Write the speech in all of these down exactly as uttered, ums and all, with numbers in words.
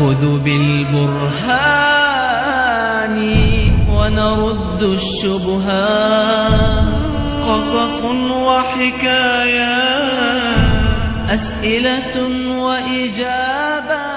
نأخذ بالبرهان ونرد الشبهات، قصص وحكايات، أسئلة وإجابات.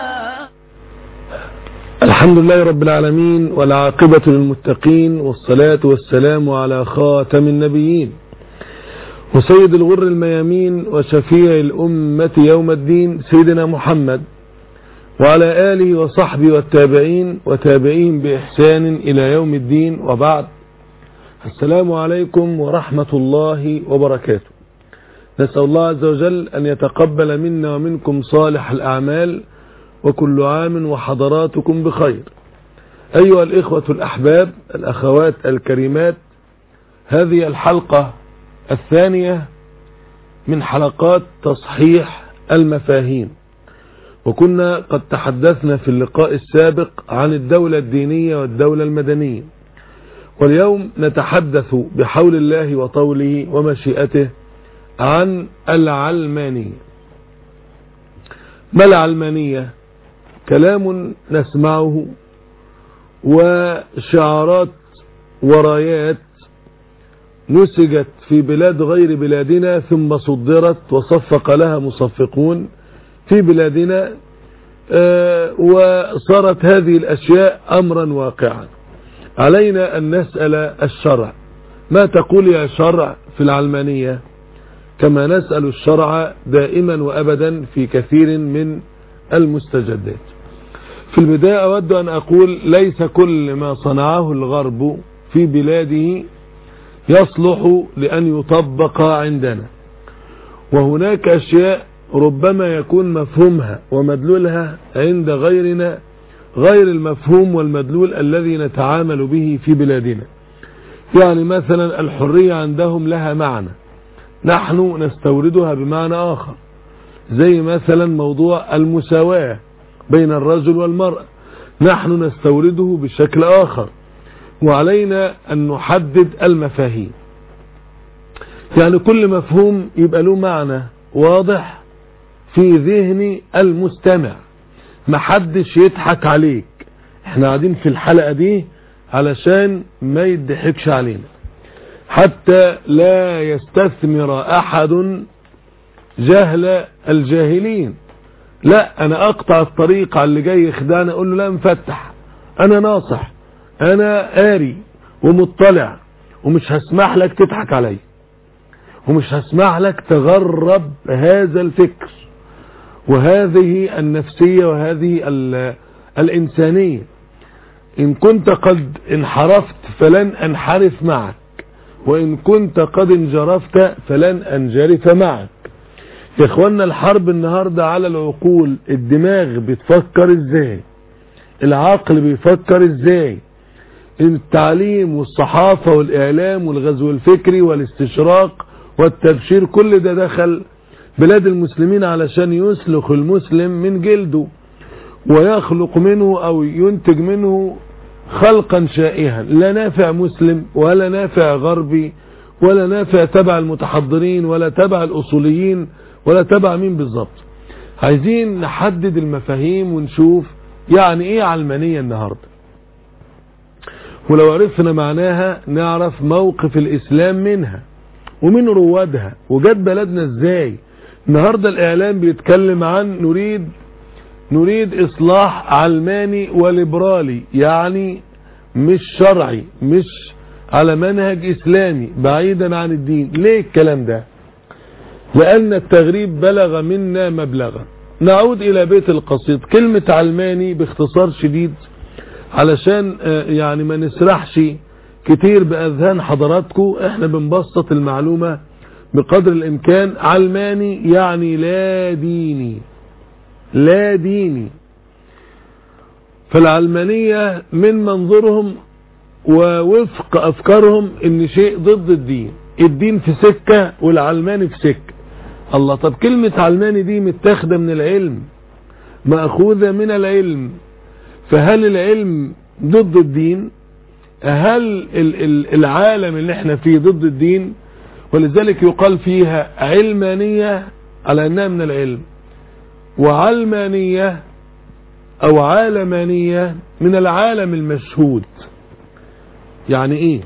الحمد لله رب العالمين، والعاقبة للمتقين، والصلاة والسلام على خاتم النبيين وسيد الغر الميامين وشفيع الأمة يوم الدين، سيدنا محمد وعلى آله وصحبه والتابعين وتابعين بإحسان إلى يوم الدين، وبعد. السلام عليكم ورحمة الله وبركاته. نسأل الله عز وجل أن يتقبل منا ومنكم صالح الأعمال، وكل عام وحضراتكم بخير. أيها الإخوة الأحباب، الأخوات الكريمات، هذه الحلقة الثانية من حلقات تصحيح المفاهيم، وكنا قد تحدثنا في اللقاء السابق عن الدولة الدينية والدولة المدنية، واليوم نتحدث بحول الله وطوله ومشيئته عن العلمانية. ما العلمانية؟ كلام نسمعه وشعارات ورايات نسجت في بلاد غير بلادنا، ثم صدرت وصفق لها مصفقون في بلادنا، وصارت هذه الأشياء أمرا واقعا. علينا أن نسأل الشرع، ما تقول يا شرع في العلمانية؟ كما نسأل الشرع دائما وأبدا في كثير من المستجدات. في البداية أود أن أقول ليس كل ما صنعه الغرب في بلاده يصلح لأن يطبق عندنا، وهناك أشياء ربما يكون مفهومها ومدلولها عند غيرنا غير المفهوم والمدلول الذي نتعامل به في بلادنا. يعني مثلا الحرية عندهم لها معنى، نحن نستوردها بمعنى آخر، زي مثلا موضوع المساواة بين الرجل والمرأة، نحن نستورده بشكل آخر، وعلينا أن نحدد المفاهيم. يعني كل مفهوم يبقى له معنى واضح في ذهن المستمع، محدش يضحك عليك. احنا قاعدين في الحلقة دي علشان ما يضحكش علينا، حتى لا يستثمر أحد جهل الجاهلين. لا، أنا أقطع الطريق على اللي جاي يخدعنا، أقول له لا مفتح، أنا ناصح، أنا قاري ومطلع، ومش هسمح لك تضحك علي، ومش هسمح لك تغرب هذا الفكر وهذه النفسية وهذه الإنسانية. إن كنت قد انحرفت فلن أنحرف معك، وإن كنت قد انجرفت فلن أنجرف معك. يا إخوانا، الحرب النهاردة على العقول، الدماغ بتفكر إزاي، العقل بيفكر إزاي، التعليم والصحافة والإعلام والغزو الفكري والاستشراق والتبشير، كل ده دخل بلاد المسلمين علشان يسلخ المسلم من جلده ويخلق منه أو ينتج منه خلقا شائها، لا نافع مسلم ولا نافع غربي ولا نافع تبع المتحضرين ولا تبع الأصوليين ولا تبع مين بالظبط. عايزين نحدد المفاهيم ونشوف يعني ايه علمانية النهاردة، ولو عرفنا معناها نعرف موقف الإسلام منها ومن روادها وجد بلدنا ازاي. النهاردة الإعلام بيتكلم عن نريد نريد إصلاح علماني وليبرالي، يعني مش شرعي، مش على منهج إسلامي بعيدا عن الدين. ليه الكلام ده؟ لأن التغريب بلغ منا مبلغا. نعود إلى بيت القصيد. كلمة علماني باختصار شديد علشان يعني ما نسرحش كتير بأذهان حضراتكم، احنا بنبسط المعلومة بقدر الإمكان. علماني يعني لا ديني، لا ديني. فالعلمانية من منظورهم ووفق أفكارهم إن شيء ضد الدين، الدين في سكة والعلماني في سكة. الله، طب كلمة علماني دي متاخدة من العلم، مأخوذة من العلم، فهل العلم ضد الدين؟ هل العالم اللي احنا فيه ضد الدين؟ ولذلك يقال فيها علمانية على أنها من العلم، وعلمانية او عالمانية من العالم المشهود. يعني ايه؟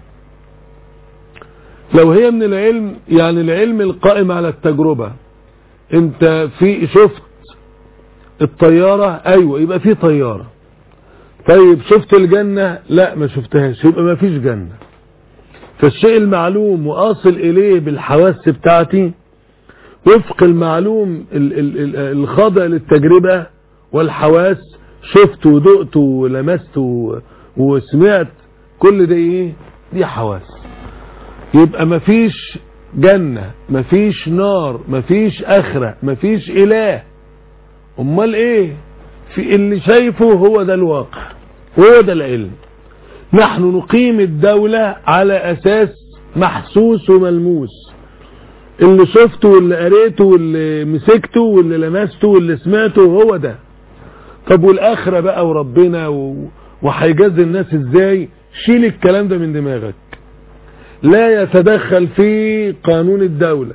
لو هي من العلم، يعني العلم القائم على التجربة. انت في شفت الطيارة؟ ايوه، يبقى في طيارة. طيب شفت الجنة؟ لا ما شفتهاش، يبقى ما فيش جنة. فالشيء المعلوم واصل اليه بالحواس بتاعتي وفق المعلوم الخاضع للتجربة والحواس، شفت ودقت ولمست وسمعت، كل ده ايه؟ دي حواس. يبقى مفيش جنة، مفيش نار، مفيش اخرة، مفيش اله. امال ايه؟ في اللي شايفه هو ده الواقع، هو ده العلم. نحن نقيم الدولة على اساس محسوس وملموس، اللي شفته واللي قريته واللي مسكته واللي لمسته واللي سمعته هو ده. طب والاخرة بقى وربنا وهيجازي الناس ازاي؟ شيل الكلام ده من دماغك، لا يتدخل في قانون الدولة.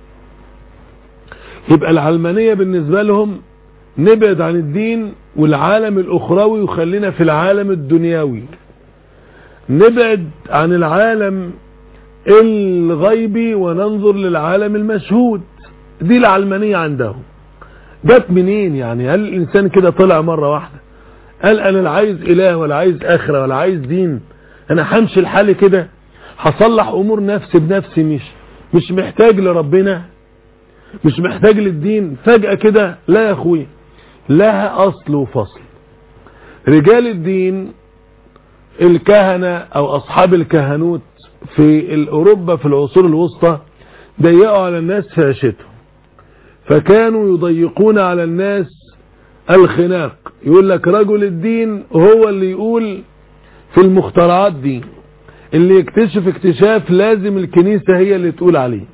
يبقى العلمانية بالنسبة لهم نبعد عن الدين والعالم الاخروي وخلينا في العالم الدنيوي، نبعد عن العالم الغيبي وننظر للعالم المشهود. دي العلمانية عندهم. جت منين يعني؟ هل الانسان كده طلع مرة واحدة قال انا لا عايز اله ولا عايز اخرة ولا عايز دين، انا همشي الحال كده هصلح امور نفسي بنفسي، مش مش محتاج لربنا، مش محتاج للدين فجأة كده؟ لا يا اخوي، لها اصل وفصل. رجال الدين الكهنة او اصحاب الكهنوت في اوروبا في العصور الوسطى ضيقوا على الناس في عيشتهم، فكانوا يضيقون على الناس الخناق. يقول لك رجل الدين هو اللي يقول في المخترعات دي، اللي يكتشف اكتشاف لازم الكنيسة هي اللي تقول عليه،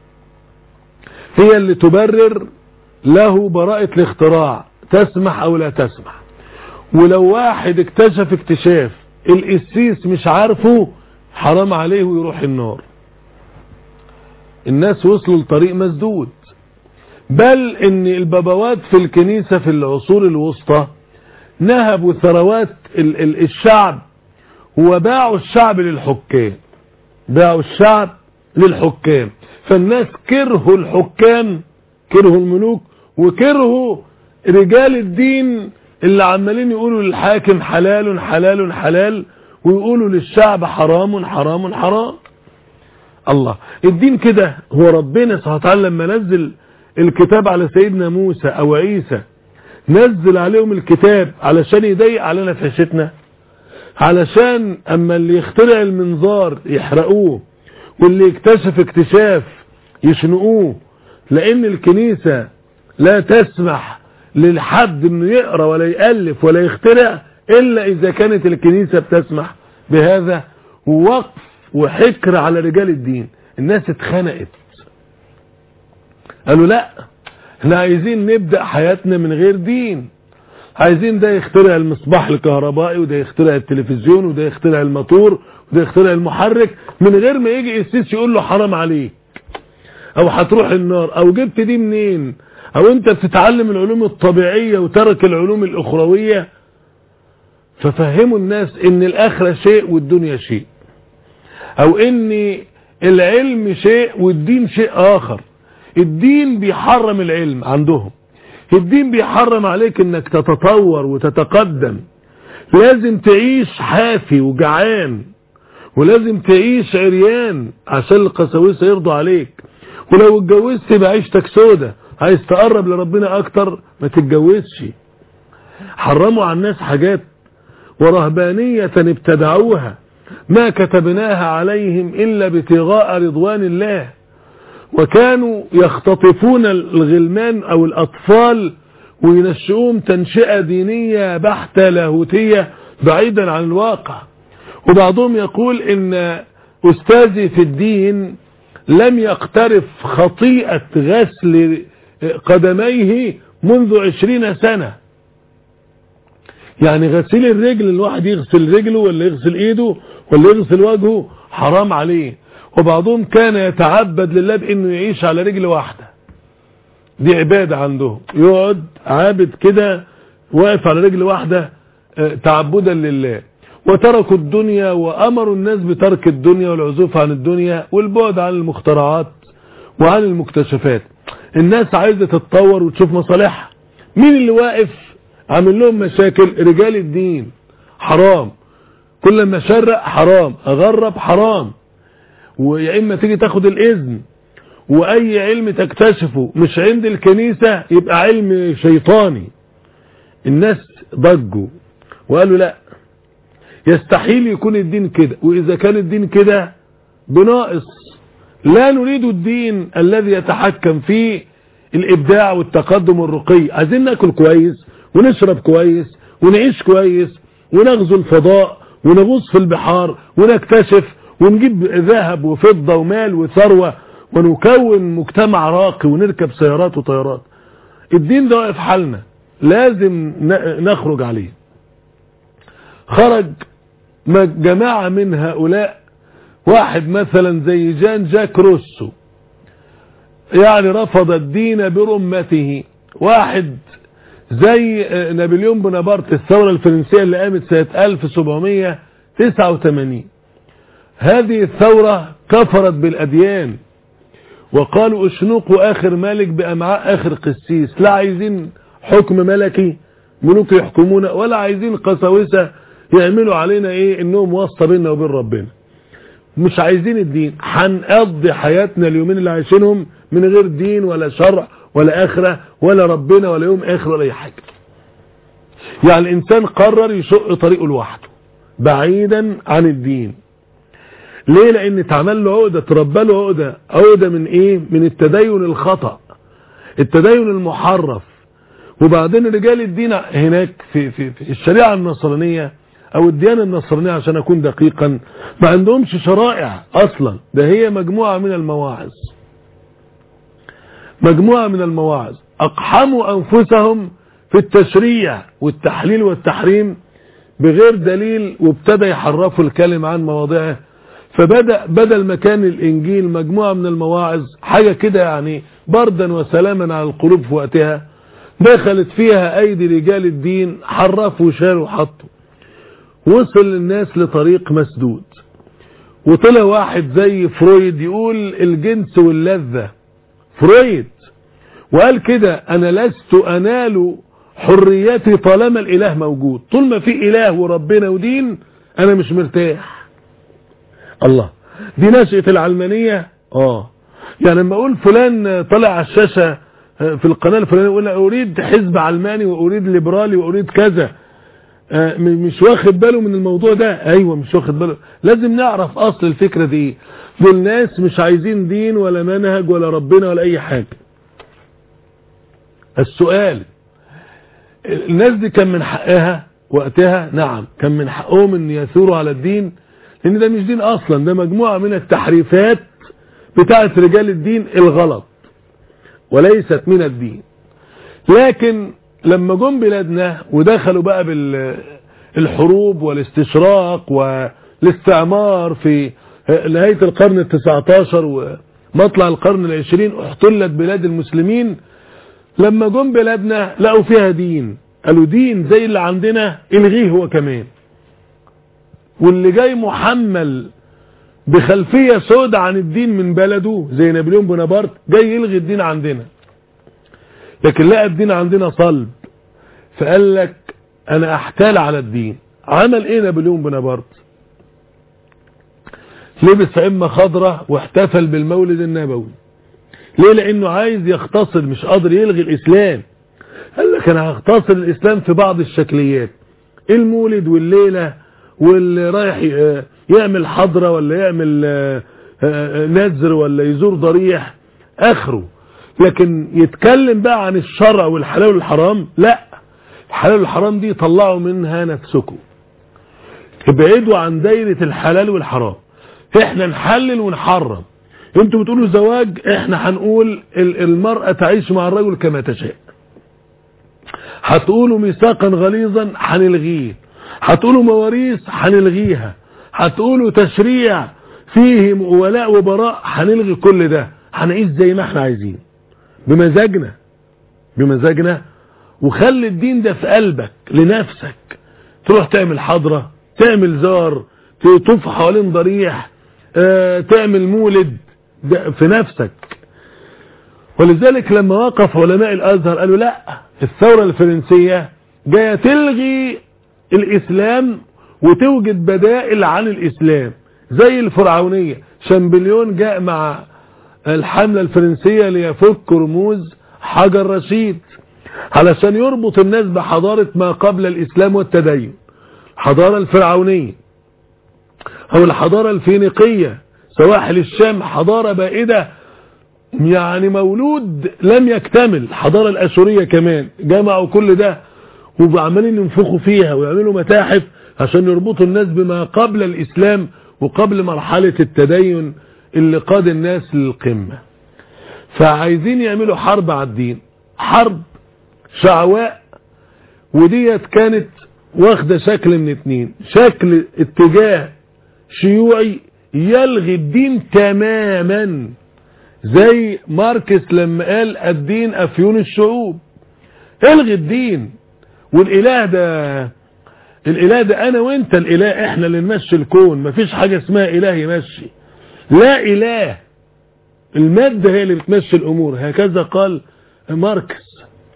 هي اللي تبرر له براءة الاختراع، تسمح او لا تسمح. ولو واحد اكتشف اكتشاف القسيس مش عارفه، حرام عليه ويروح النار. الناس وصلوا لطريق مسدود. بل ان البابوات في الكنيسة في العصور الوسطى نهبوا ثروات الشعب وباعوا الشعب للحكام، باعوا الشعب للحكام. فالناس كرهوا الحكام، كرهوا الملوك، وكرهوا رجال الدين اللي عمالين يقولوا للحاكم حلال حلال حلال ويقولوا للشعب حرام حرام حرام. الله، الدين كده. هو ربنا سبحانه وتعالى لما نزل الكتاب على سيدنا موسى او عيسى نزل عليهم الكتاب علشان يضيق علينا في عيشتنا؟ علشان اما اللي يخترع المنظار يحرقوه واللي يكتشف اكتشاف يشنقوه، لان الكنيسة لا تسمح للحد انه يقرأ ولا يألف ولا يخترع الا اذا كانت الكنيسة بتسمح بهذا. ووقف وحكر على رجال الدين. الناس اتخنقت، قالوا لا، احنا عايزين نبدأ حياتنا من غير دين، عايزين ده يخترع المصباح الكهربائي وده يخترع التلفزيون وده يخترع الموتور وده يخترع المحرك من غير ما يجي قسيس يقول له حرام عليك او هتروح النار او جبت دي منين او انت بتتعلم العلوم الطبيعية وترك العلوم الاخروية. ففهموا الناس ان الاخرة شيء والدنيا شيء، او ان العلم شيء والدين شيء اخر. الدين بيحرم العلم عندهم، الدين بيحرم عليك انك تتطور وتتقدم، لازم تعيش حافي وجعان، ولازم تعيش عريان عشان القساوسة يرضوا عليك. ولو اتجوزت يبقى عيشتك سودة، عايز تقرب لربنا اكتر ما تتجوزش. حرموا على الناس حاجات ورهبانية ابتدعوها ما كتبناها عليهم الا ابتغاء رضوان الله. وكانوا يختطفون الغلمان او الاطفال وينشئوهم تنشئة دينية بحتة لاهوتية بعيدا عن الواقع. وبعضهم يقول ان استاذي في الدين لم يقترف خطيئة غسل قدميه منذ عشرين سنة. يعني غسيل الرجل، الواحد يغسل رجله ولا يغسل ايده ولا يغسل وجهه حرام عليه. وبعضهم كان يتعبد لله بانه يعيش على رجل واحدة، دي عبادة عندهم، يقعد عابد كده واقف على رجل واحدة تعبدا لله، وتركوا الدنيا وأمروا الناس بترك الدنيا والعزوف عن الدنيا والبعد عن المخترعات وعن المكتشفات. الناس عايزة تتطور وتشوف مصالحها. مين اللي واقف عامل لهم مشاكل؟ رجال الدين. حرام، كل ما شرق حرام، اغرب حرام، ويا اما تيجي تاخد الاذن، واي علم تكتشفه مش عند الكنيسة يبقى علم شيطاني. الناس ضجوا وقالوا لا، يستحيل يكون الدين كده، واذا كان الدين كده بناقص. لا نريد الدين الذي يتحكم في الابداع والتقدم والرقي. عايزين ناكل كويس ونشرب كويس ونعيش كويس ونغزو الفضاء ونغوص في البحار ونكتشف ونجيب ذهب وفضة ومال وثروة ونكون مجتمع راقي ونركب سيارات وطيارات. الدين ده واقف حالنا، لازم نخرج عليه. خرج جماعة من هؤلاء، واحد مثلا زي جان جاك روسو، يعني رفض الدين برمته. واحد زي نابليون بونابرت، الثورة الفرنسية اللي قامت سنة ألف وسبعمية وتسعة وثمانين، هذه الثورة كفرت بالأديان وقالوا اشنقوا آخر مالك بأمعاء آخر قسيس. لا عايزين حكم ملكي ملوك يحكمونا، ولا عايزين قساوسة يعملوا علينا ايه انهم واسطة بيننا وبين ربنا. مش عايزين الدين، هنقضي حياتنا اليومين اللي عايشينهم من غير دين ولا شرع ولا آخرة ولا ربنا ولا يوم آخر ولا اي حاجة. يعني الانسان قرر يشق طريقه لوحده بعيدا عن الدين. ليه؟ لان اتعمل له عقدة، تربى له عقدة. عقدة من ايه؟ من التدين الخطأ، التدين المحرف. وبعدين رجال الدين هناك في, في, في الشريعة النصرانية او الديانة النصرانية عشان اكون دقيقا، ما عندهمش شرائع اصلا، ده هي مجموعة من المواعظ، مجموعة من المواعظ. اقحموا انفسهم في التشريع والتحليل والتحريم بغير دليل، وابتدى يحرفوا الكلم عن مواضعه. فبدأ بدل مكان الانجيل مجموعة من المواعظ، حاجة كده يعني بردا وسلاما على القلوب في وقتها، دخلت فيها ايدي رجال الدين، حرفوا وشالوا وحطوا، وصل الناس لطريق مسدود. وطلع واحد زي فرويد يقول الجنس واللذة، فرويد، وقال كده انا لست انال حريتي طالما الاله موجود. طول ما في اله وربنا ودين انا مش مرتاح. الله، دي نشأة العلمانية. اه يعني لما اقول فلان طلع على الشاشة في القناة الفلانية يقول اريد حزب علماني واريد ليبرالي واريد كذا، مش واخد باله من الموضوع ده. ايوه مش واخد باله. لازم نعرف اصل الفكرة دي. دول ناس مش عايزين دين ولا منهج ولا ربنا ولا اي حاجة. السؤال، الناس دي كان من حقها وقتها؟ نعم كان من حقهم ان يثوروا على الدين، لان ده مش دين اصلا، ده مجموعة من التحريفات بتاعت رجال الدين الغلط وليست من الدين. لكن لما جم بلادنا ودخلوا بقى بالحروب والاستشراق والاستعمار في نهاية القرن التسعة عشر ومطلع القرن العشرين، احتلت بلاد المسلمين. لما جم بلادنا لقوا فيها دين، قالوا دين زي اللي عندنا الغيه هو كمان. واللي جاي محمل بخلفية سودة عن الدين من بلده زي نابليون بونابرت جاي يلغي الدين عندنا، لكن لقى الدين عندنا صلب، فقال لك انا احتال على الدين. عمل ايه نابليون بونابرت؟ لبس عمة خضراء واحتفل بالمولد النبوي. ليه؟ لانه عايز يختصر، مش قادر يلغي الاسلام. قال لك انا هختصر الاسلام في بعض الشكليات، المولد والليلة واللي رايح يعمل حضرة ولا يعمل نذر ولا يزور ضريح اخره. لكن يتكلم بقى عن الشرع والحلال والحرام، لا، الحلال والحرام دي طلعوا منها نفسكم، ابعدوا عن دايرة الحلال والحرام. احنا نحلل ونحرم. انتوا بتقولوا زواج، احنا هنقول المرأة تعيش مع الرجل كما تشاء. هتقولوا ميثاقا غليظا هنلغيه، هتقولوا مواريث هنلغيها، هتقولوا تشريع فيه ولاء وبراء هنلغي كل ده. هنعيش زي ما احنا عايزين بمزاجنا بمزاجنا وخلي الدين ده في قلبك لنفسك. تروح تعمل حضرة، تعمل زار، تطوف حوالين ضريح، اه تعمل مولد في نفسك. ولذلك لما وقف علماء الازهر قالوا لا، الثورة الفرنسية جاية تلغي الاسلام وتوجد بدائل عن الاسلام زي الفرعونية. شامبليون جاء مع الحملة الفرنسية ليفك رموز حجر رشيد علشان يربط الناس بحضارة ما قبل الاسلام والتدين، الحضارة الفرعونية او الحضارة الفينيقية سواحل الشام، حضارة بائدة يعني مولود لم يكتمل. الحضارة الاشورية كمان جمعوا كل ده وعمالين ينفخوا فيها ويعملوا متاحف عشان يربطوا الناس بما قبل الاسلام وقبل مرحلة التدين اللي قاد الناس للقمة. فعايزين يعملوا حرب على الدين، حرب شعواء، وديت كانت واخدة شكل من اتنين، شكل اتجاه شيوعي يلغي الدين تماما زي ماركس لما قال الدين افيون الشعوب، الغي الدين، والاله ده الاله ده انا وانت الاله، احنا اللي نمشي الكون، مفيش حاجة اسمها اله يمشي، لا اله، المادة هي اللي بتمشي الامور، هكذا قال ماركس.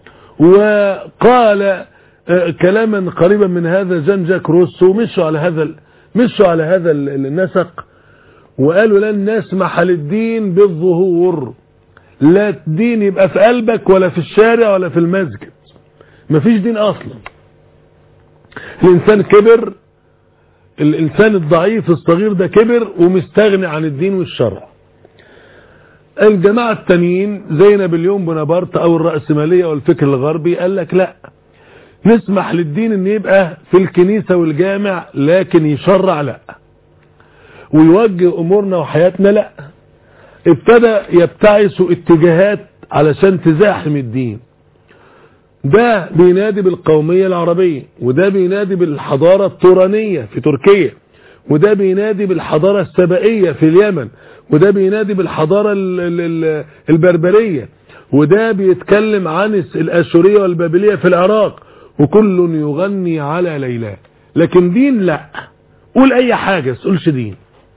وقال كلاما قريبا من هذا جان جاك روسو، مشوا على هذا مشوا على هذا النسق وقالوا لن نسمح للدين بالظهور، لا الدين يبقى في قلبك ولا في الشارع ولا في المسجد، مفيش دين اصلا. الانسان كبر، الانسان الضعيف الصغير ده كبر ومستغني عن الدين والشرع. الجماعة التانيين زي نابليون بونابرت او الرأسمالية او الفكر الغربي قال لك لا، نسمح للدين ان يبقى في الكنيسة والجامع لكن يشرع لا، ويوجه امورنا وحياتنا لا. ابتدى يبتعثوا اتجاهات علشان تزاحم الدين، ده بينادي بالقومية العربية، وده بينادي بالحضارة التورانية في تركيا، وده بينادي بالحضارة السبائية في اليمن، وده بينادي بالحضارة البربرية، وده بيتكلم عن الاشورية والبابلية في العراق، وكل يغني على ليلى. لكن دين لا، قول اي حاجة تقولش دين.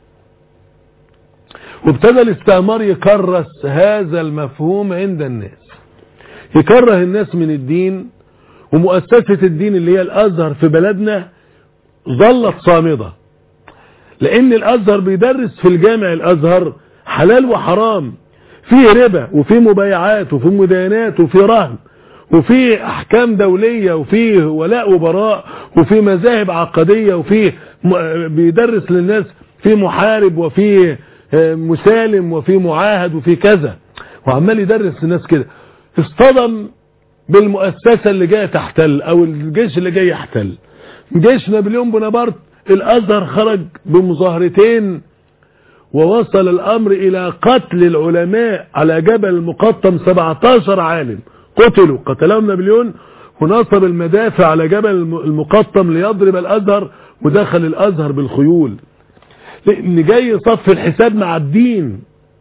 وابتدى الاستعمار يكرس هذا المفهوم عند الناس، يكره الناس من الدين. ومؤسسة الدين اللي هي الازهر في بلدنا ظلت صامدة، لان الازهر بيدرس في الجامع الازهر حلال وحرام، فيه ربا وفيه مبايعات وفيه مداينات وفيه رهن وفيه احكام دولية وفيه ولاء وبراء وفيه مذاهب عقدية وفيه بيدرس للناس فيه محارب وفيه مسالم وفيه معاهد وفيه كذا، وعمال يدرس للناس كده. اصطدم بالمؤسسة اللي جاية تحتل او الجيش اللي جاي يحتل، جيش نابليون بونابرت. الازهر خرج بمظاهرتين ووصل الامر الى قتل العلماء على جبل المقطم، سبعتاشر عالم قتلوا، قتلهم نابليون، ونصب المدافع على جبل المقطم ليضرب الازهر، ودخل الازهر بالخيول، لان جاي يصفي الحساب مع الدين.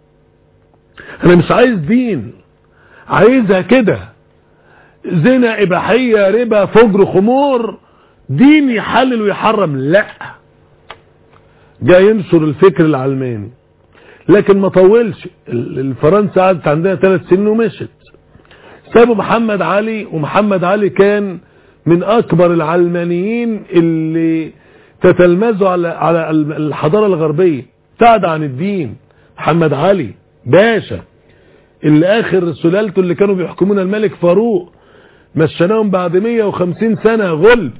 انا مش عايز دين، عايزها كده زنا، اباحية، ربا، فجر، خمور، دين يحلل ويحرم لا. جاي ينشر الفكر العلماني، لكن ما طولش. الفرنسا قعدت عندنا ثلاث سنين ومشت، سابوا محمد علي، ومحمد علي كان من اكبر العلمانيين اللي تتلمذوا على على الحضارة الغربية، ابتعد عن الدين. محمد علي باشا اللي اخر سلالته اللي كانوا بيحكمون الملك فاروق مشيناهم بعد مية وخمسين سنة غلب،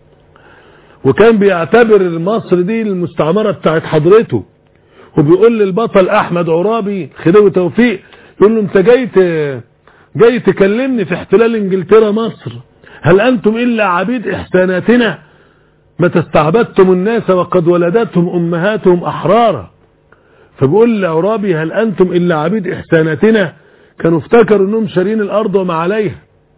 وكان بيعتبر مصر دي المستعمرة بتاعت حضرته. وبيقول للبطل احمد عرابي خديوي توفيق، يقول له انت جاي جاي تكلمني في احتلال انجلترا مصر، هل انتم الا عبيد احساناتنا؟ ما تستعبدتم الناس وقد ولدتهم امهاتهم احرارا. فبيقول لعرابي هل انتم الا عبيد احساناتنا؟ كانوا افتكروا انهم شارين الارض وما عليها.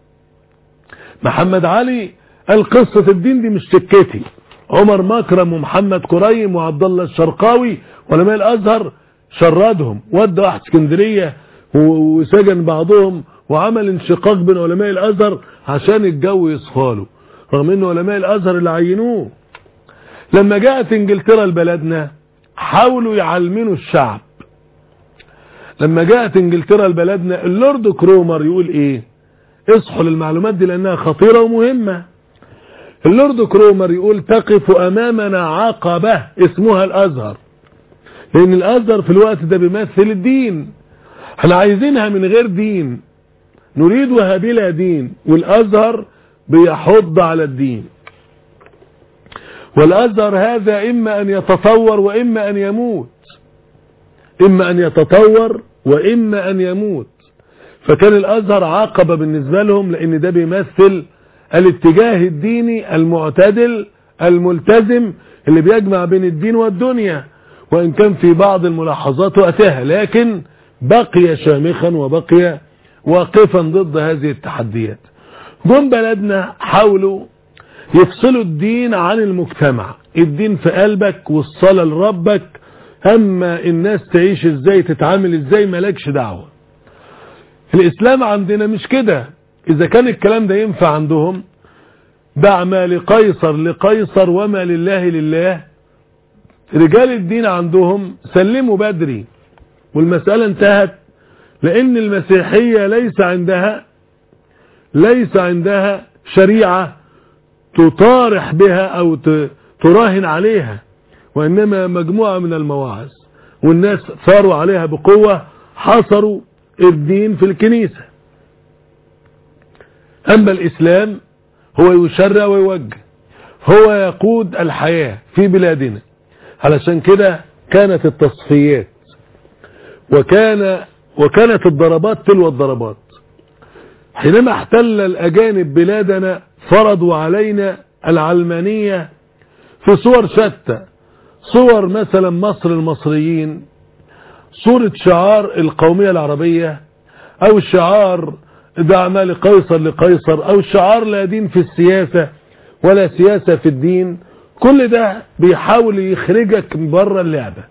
محمد علي قال قصة الدين دي مش سكتي. عمر مكرم ومحمد كريم وعبد الله الشرقاوي علماء الازهر شردهم، ودى واحد اسكندرية وسجن بعضهم، وعمل انشقاق بين علماء الازهر عشان الجو يصفاله، رغم انه علماء الازهر اللي عينوه. لما جاءت انجلترا لبلدنا حاولوا يعلمنوا الشعب. لما جاءت انجلترا لبلدنا اللورد كرومر يقول ايه؟ اصحوا للمعلومات دي لانها خطيرة ومهمة. اللورد كرومر يقول تقف امامنا عقبة اسمها الازهر، لان الازهر في الوقت ده بيمثل الدين. احنا عايزينها من غير دين، نريدها بلا دين، والازهر بيحض على الدين. والازهر هذا اما ان يتطور واما ان يموت، اما ان يتطور واما ان يموت. فكان الازهر عقبة بالنسبة لهم، لان ده بيمثل الاتجاه الديني المعتدل الملتزم اللي بيجمع بين الدين والدنيا، وان كان في بعض الملاحظات وقتها، لكن بقي شامخا وبقي واقفا ضد هذه التحديات. جم بلدنا حاولوا يفصلوا الدين عن المجتمع، الدين في قلبك والصلاة لربك، اما الناس تعيش ازاي تتعامل ازاي مالكش دعوة. الاسلام عندنا مش كده. اذا كان الكلام ده ينفع عندهم، دع ما لقيصر لقيصر وما لله لله. رجال الدين عندهم سلموا بدري والمسألة انتهت، لان المسيحية ليس عندها ليس عندها شريعة تطارح بها او تراهن عليها، وانما مجموعة من المواعظ، والناس ثاروا عليها بقوة، حصروا الدين في الكنيسة. اما الاسلام هو يشرع ويوجه، هو يقود الحياة في بلادنا. علشان كده كانت التصفيات وكان وكانت الضربات تلو الضربات. حينما احتل الاجانب بلادنا فرضوا علينا العلمانية في صور شتى. صور مثلا مصر المصريين، صورة شعار القومية العربية، او الشعار دع ما لقيصر لقيصر، او الشعار لا دين في السياسة ولا سياسة في الدين. كل ده بيحاول يخرجك بره اللعبة،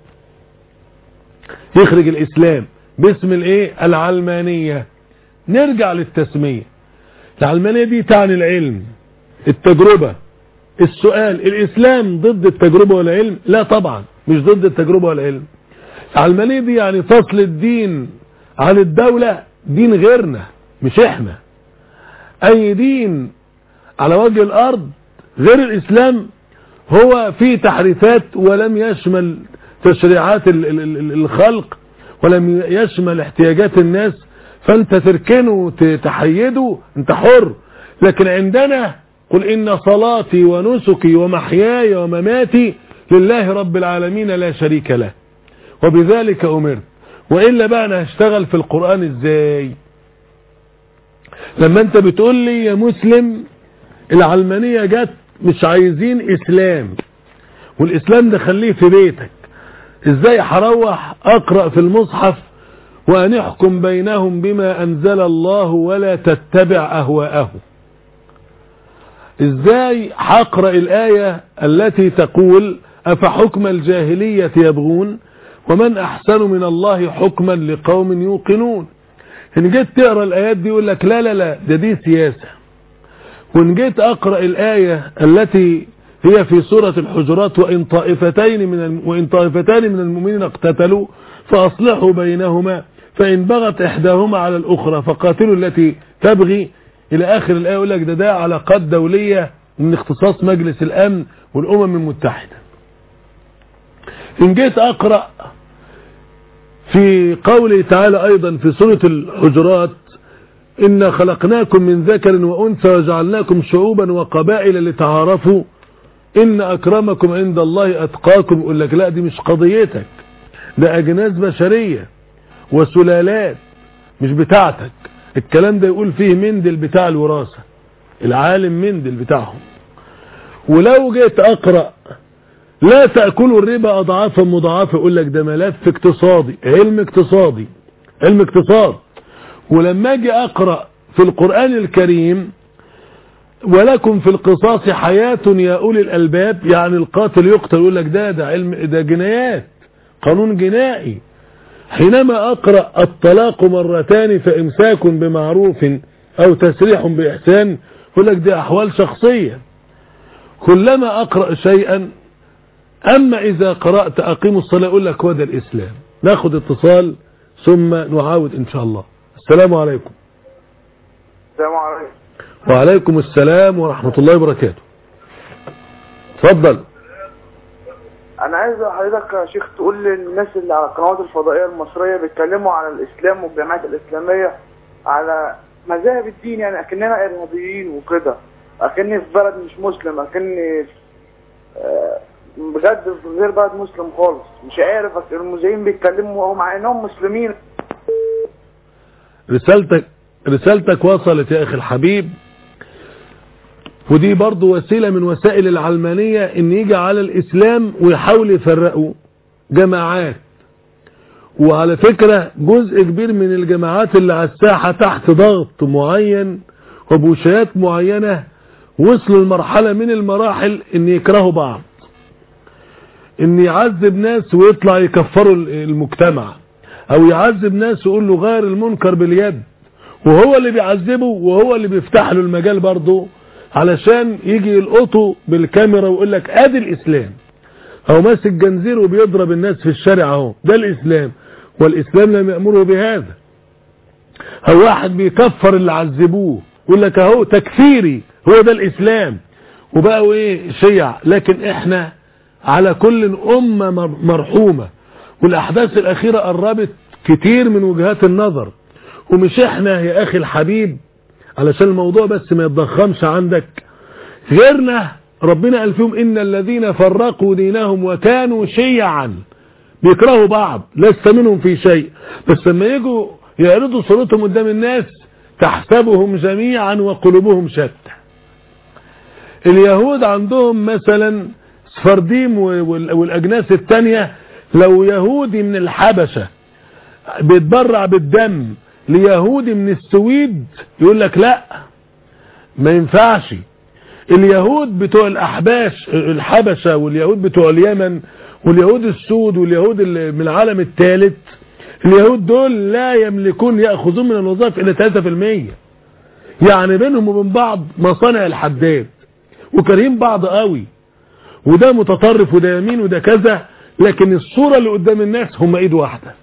يخرج الاسلام باسم الايه؟ العلمانية. نرجع للتسمية. العلمانية دي تعني العلم، التجربة، السؤال. الاسلام ضد التجربة والعلم؟ لا طبعا، مش ضد التجربة والعلم. العلمانية دي يعني فصل الدين عن الدولة، دين غيرنا مش احنا. اي دين على وجه الارض غير الاسلام هو فيه تحريفات، ولم يشمل تشريعات الخلق، ولم يشمل احتياجات الناس، فانت تركنه وتحيده، انت حر. لكن عندنا قل ان صلاتي ونسكي ومحياي ومماتي لله رب العالمين لا شريك له وبذلك امرت. وإلا بقى انا هشتغل في القرآن ازاي؟ لما انت بتقول لي يا مسلم العلمانية جت مش عايزين اسلام، والاسلام ده خليه في بيتك، ازاي هروح اقرأ في المصحف وان يحكم بينهم بما انزل الله ولا تتبع اهواءهم؟ ازاي هقرأ الآية التي تقول افحكم الجاهلية يبغون ومن احسن من الله حكما لقوم يوقنون؟ ان جيت تقرأ الايات دي يقول لك لا لا لا ده دي سياسة. وان جيت اقرأ الآية التي هي في سورة الحجرات وان طائفتين من الم... وان طائفتان من المؤمنين اقتتلوا فاصلحوا بينهما فان بغت احداهما على الاخرى فقاتلوا التي تبغي الى اخر الآية. يقول لك ده ده علاقات دولية من اختصاص مجلس الامن والامم المتحدة. ان جيت اقرأ في قوله تعالى ايضا في سورة الحجرات إنا خلقناكم من ذكر وأنثى وجعلناكم شعوبا وقبائل لتعارفوا إن أكرمكم عند الله أتقاكم، يقول لك لا دي مش قضيتك، ده أجناس بشرية وسلالات مش بتاعتك. الكلام ده يقول فيه مندل بتاع الوراثة، العالم مندل بتاعهم. ولو جيت أقرأ لا تأكلوا الربا أضعافا مضاعفة، يقول لك ده ملف اقتصادي، علم اقتصادي، علم اقتصاد. ولما اجي اقرأ في القرآن الكريم ولكم في القصاص حياة يا اولي الالباب، يعني القاتل يقتل، يقول لك ده ده علم، ده جنايات، قانون جنائي. حينما اقرأ الطلاق مرتان فامساك بمعروف او تسريح باحسان، يقول لك دي احوال شخصية. كلما اقرأ شيئا، اما اذا قرأت اقيموا الصلاة يقول لك هو ده الاسلام. ناخد اتصال ثم نعاود ان شاء الله. السلام عليكم. السلام عليكم. وعليكم السلام ورحمة الله وبركاته. اتفضل. انا عايز حضرتك يا شيخ تقول للناس اللي على القنوات الفضائية المصرية بيتكلموا عن الاسلام والجماعات الاسلامية على مذاهب الدين، يعني اكننا ارهابيين وكده، اكني في بلد مش مسلم، اكني بجد في غير بلد مسلم خالص. مش عارف المذيعين بيتكلموا وهم مع انهم مسلمين. رسالتك رسالتك وصلت يا اخي الحبيب، ودي برضو وسيلة من وسائل العلمانية ان يجي على الاسلام ويحاول يفرقوا جماعات. وعلى فكرة جزء كبير من الجماعات اللي على الساحة تحت ضغط معين وبوشيات معينة وصلوا لمرحلة من المراحل ان يكرهوا بعض، ان يعذب ناس ويطلع يكفروا المجتمع، او يعذب ناس ويقول له غير المنكر باليد، وهو اللي بيعذبه وهو اللي بيفتح له المجال برضه علشان يجي يلقطه بالكاميرا ويقول لك ادي الاسلام، او ماسك جنزير وبيضرب الناس في الشارع اهو ده الاسلام، والاسلام لم يأمره بهذا. او واحد بيكفر اللي عذبوه يقول لك اهو تكفيري هو ده الاسلام، وبقوا ايه شيع. لكن احنا على كل امة مرحومة، والاحداث الاخيرة قربت كتير من وجهات النظر، ومش احنا يا اخي الحبيب علشان الموضوع بس ما يتضخمش عندك، غيرنا ربنا قال فيهم ان الذين فرقوا دينهم وكانوا شيعا، بيكرهوا بعض لست منهم في شيء، بس لما يجوا يعرضوا صورتهم قدام الناس تحسبهم جميعا وقلوبهم شتى. اليهود عندهم مثلا سفرديم والاجناس التانية، لو يهودي من الحبشة بيتبرع بالدم ليهودي من السويد يقول لك لا ما ينفعش. اليهود بتوع الأحباش الحبشة واليهود بتوع اليمن واليهود السود واليهود من العالم الثالث، اليهود دول لا يملكون يأخذون من الوظائف إلا ثلاثة في المية، يعني بينهم وبين بعض مصانع الحداد وكارهين بعض قوي، وده متطرف وده يمين وده كذا، لكن الصورة اللي قدام الناس هم ايد واحدة.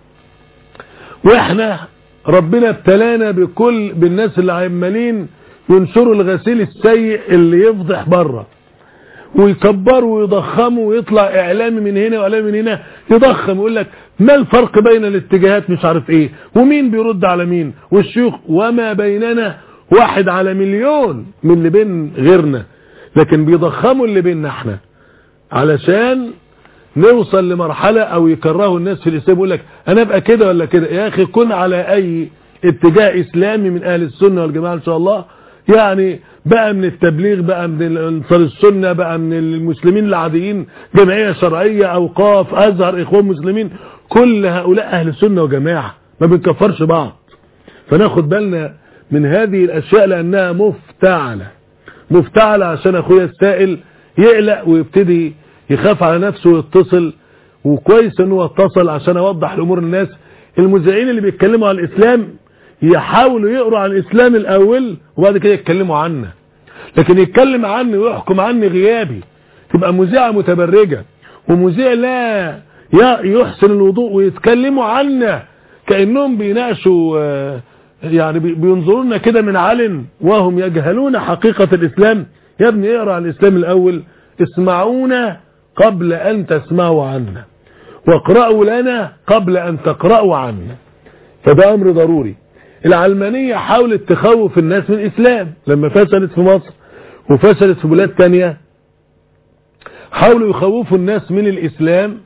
واحنا ربنا ابتلانا بكل بالناس اللي عمالين ينشروا الغسيل السيء اللي يفضح بره ويكبروا ويضخموا ويطلع اعلامي من هنا واعلامي من هنا يضخم يقول لك ما الفرق بين الاتجاهات مش عارف ايه، ومين بيرد على مين، والشيوخ وما بيننا واحد على مليون من اللي بين غيرنا، لكن بيضخموا اللي بيننا احنا علشان نوصل لمرحلة او يكرهوا الناس في الاسلام، يقول لك انا ابقى كده ولا كده. يا اخي كن على اي اتجاه اسلامي من اهل السنة والجماعة ان شاء الله، يعني بقى من التبليغ بقى من انصار السنة بقى من المسلمين العاديين، جمعية شرعية اوقاف ازهر اخوان مسلمين، كل هؤلاء اهل السنة وجماعة ما بنكفرش بعض. فناخد بالنا من هذه الاشياء لانها مفتعلة مفتعلة عشان اخويا السائل يقلق ويبتدي يخاف على نفسه ويتصل، وكويس انه اتصل عشان اوضح الامور للناس. المذيعين اللي بيتكلموا عن الاسلام يحاولوا يقروا عن الاسلام الاول وبعد كده يتكلموا عنه، لكن يتكلم عني ويحكم عني غيابي تبقى مذيعة متبرجة ومذيع لا يحسن الوضوء ويتكلموا عنه كأنهم بيناقشوا يعني بينظرونا كده من علن وهم يجهلون حقيقة الاسلام. يا ابني اقرا عن الاسلام الاول، اسمعونا قبل ان تسمعوا عنا، واقرأوا لنا قبل ان تقرأوا عنا، فده امر ضروري. العلمانية حاولت تخوف الناس من الاسلام لما فشلت في مصر وفشلت في بلاد تانية، حاولوا يخوفوا الناس من الاسلام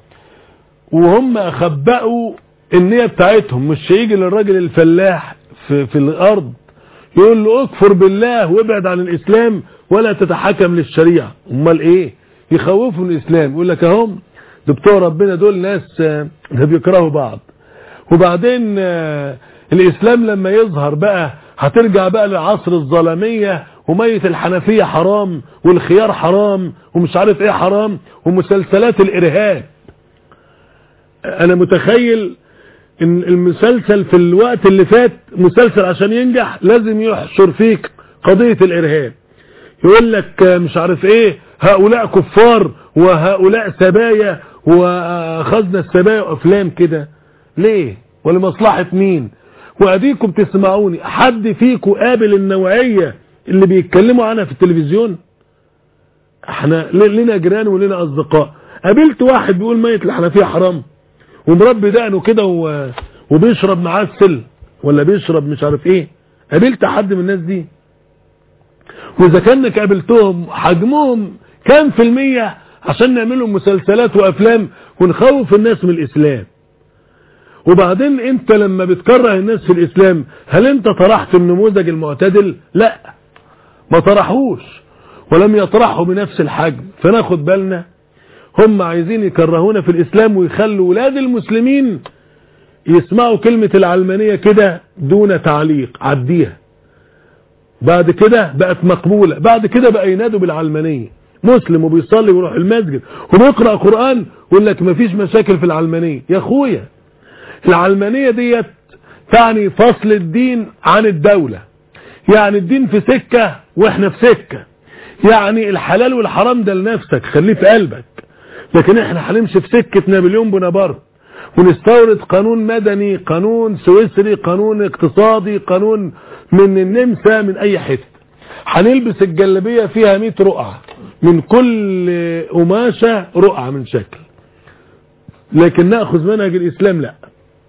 وهم اخبأوا النية بتاعتهم. مش هيجي للراجل الفلاح في, في الارض يقول له اكفر بالله وابعد عن الاسلام ولا تتحكم للشريعة، امال ايه؟ يخوفوا من الاسلام، يقول لك اهم بتوع ربنا دول ناس بيكرهوا بعض. وبعدين الاسلام لما يظهر بقى هترجع بقى لعصر الظلامية ومية الحنفية حرام والخيار حرام ومش عارف ايه حرام ومسلسلات الارهاب. انا متخيل ان المسلسل في الوقت اللي فات مسلسل عشان ينجح لازم يحشر فيك قضية الارهاب، يقول لك مش عارف ايه هؤلاء كفار وهؤلاء سبايا واخذنا السبايا وافلام كده. ليه ولمصلحة مين؟ واديكم تسمعوني، حد فيكم قابل النوعية اللي بيتكلموا عنها في التلفزيون؟ احنا لنا جيران ولنا اصدقاء. قابلت واحد بيقول مية الحنفية حرام ومربي دقنه كده وبيشرب معسل ولا بيشرب مش عارف ايه؟ قابلت حد من الناس دي؟ واذا كانك قابلتهم حجمهم كام في المية عشان نعملهم مسلسلات وافلام ونخوف الناس من الاسلام؟ وبعدين انت لما بتكره الناس في الاسلام هل انت طرحت النموذج المعتدل؟ لا، ما طرحوش ولم يطرحه بنفس الحجم. فناخد بالنا، هم عايزين يكرهونا في الاسلام ويخلوا ولاد المسلمين يسمعوا كلمة العلمانية كده دون تعليق، عديها. بعد كده بقت مقبولة، بعد كده بقى ينادوا بالعلمانية. مسلم وبيصلي ويروح المسجد وبيقرأ قرآن ويقول لك مفيش مشاكل في العلمانية. يا اخويا العلمانية ديت تعني فصل الدين عن الدولة، يعني الدين في سكة واحنا في سكة، يعني الحلال والحرام ده لنفسك خليه في قلبك، لكن احنا هنمشي في سكة نابليون بونابرت ونستورد قانون مدني، قانون سويسري، قانون اقتصادي، قانون من النمسا، من اي حته. هنلبس الجلابيه فيها مية رقعه، من كل قماشه رقعه من شكل، لكن ناخذ منهج الاسلام لا.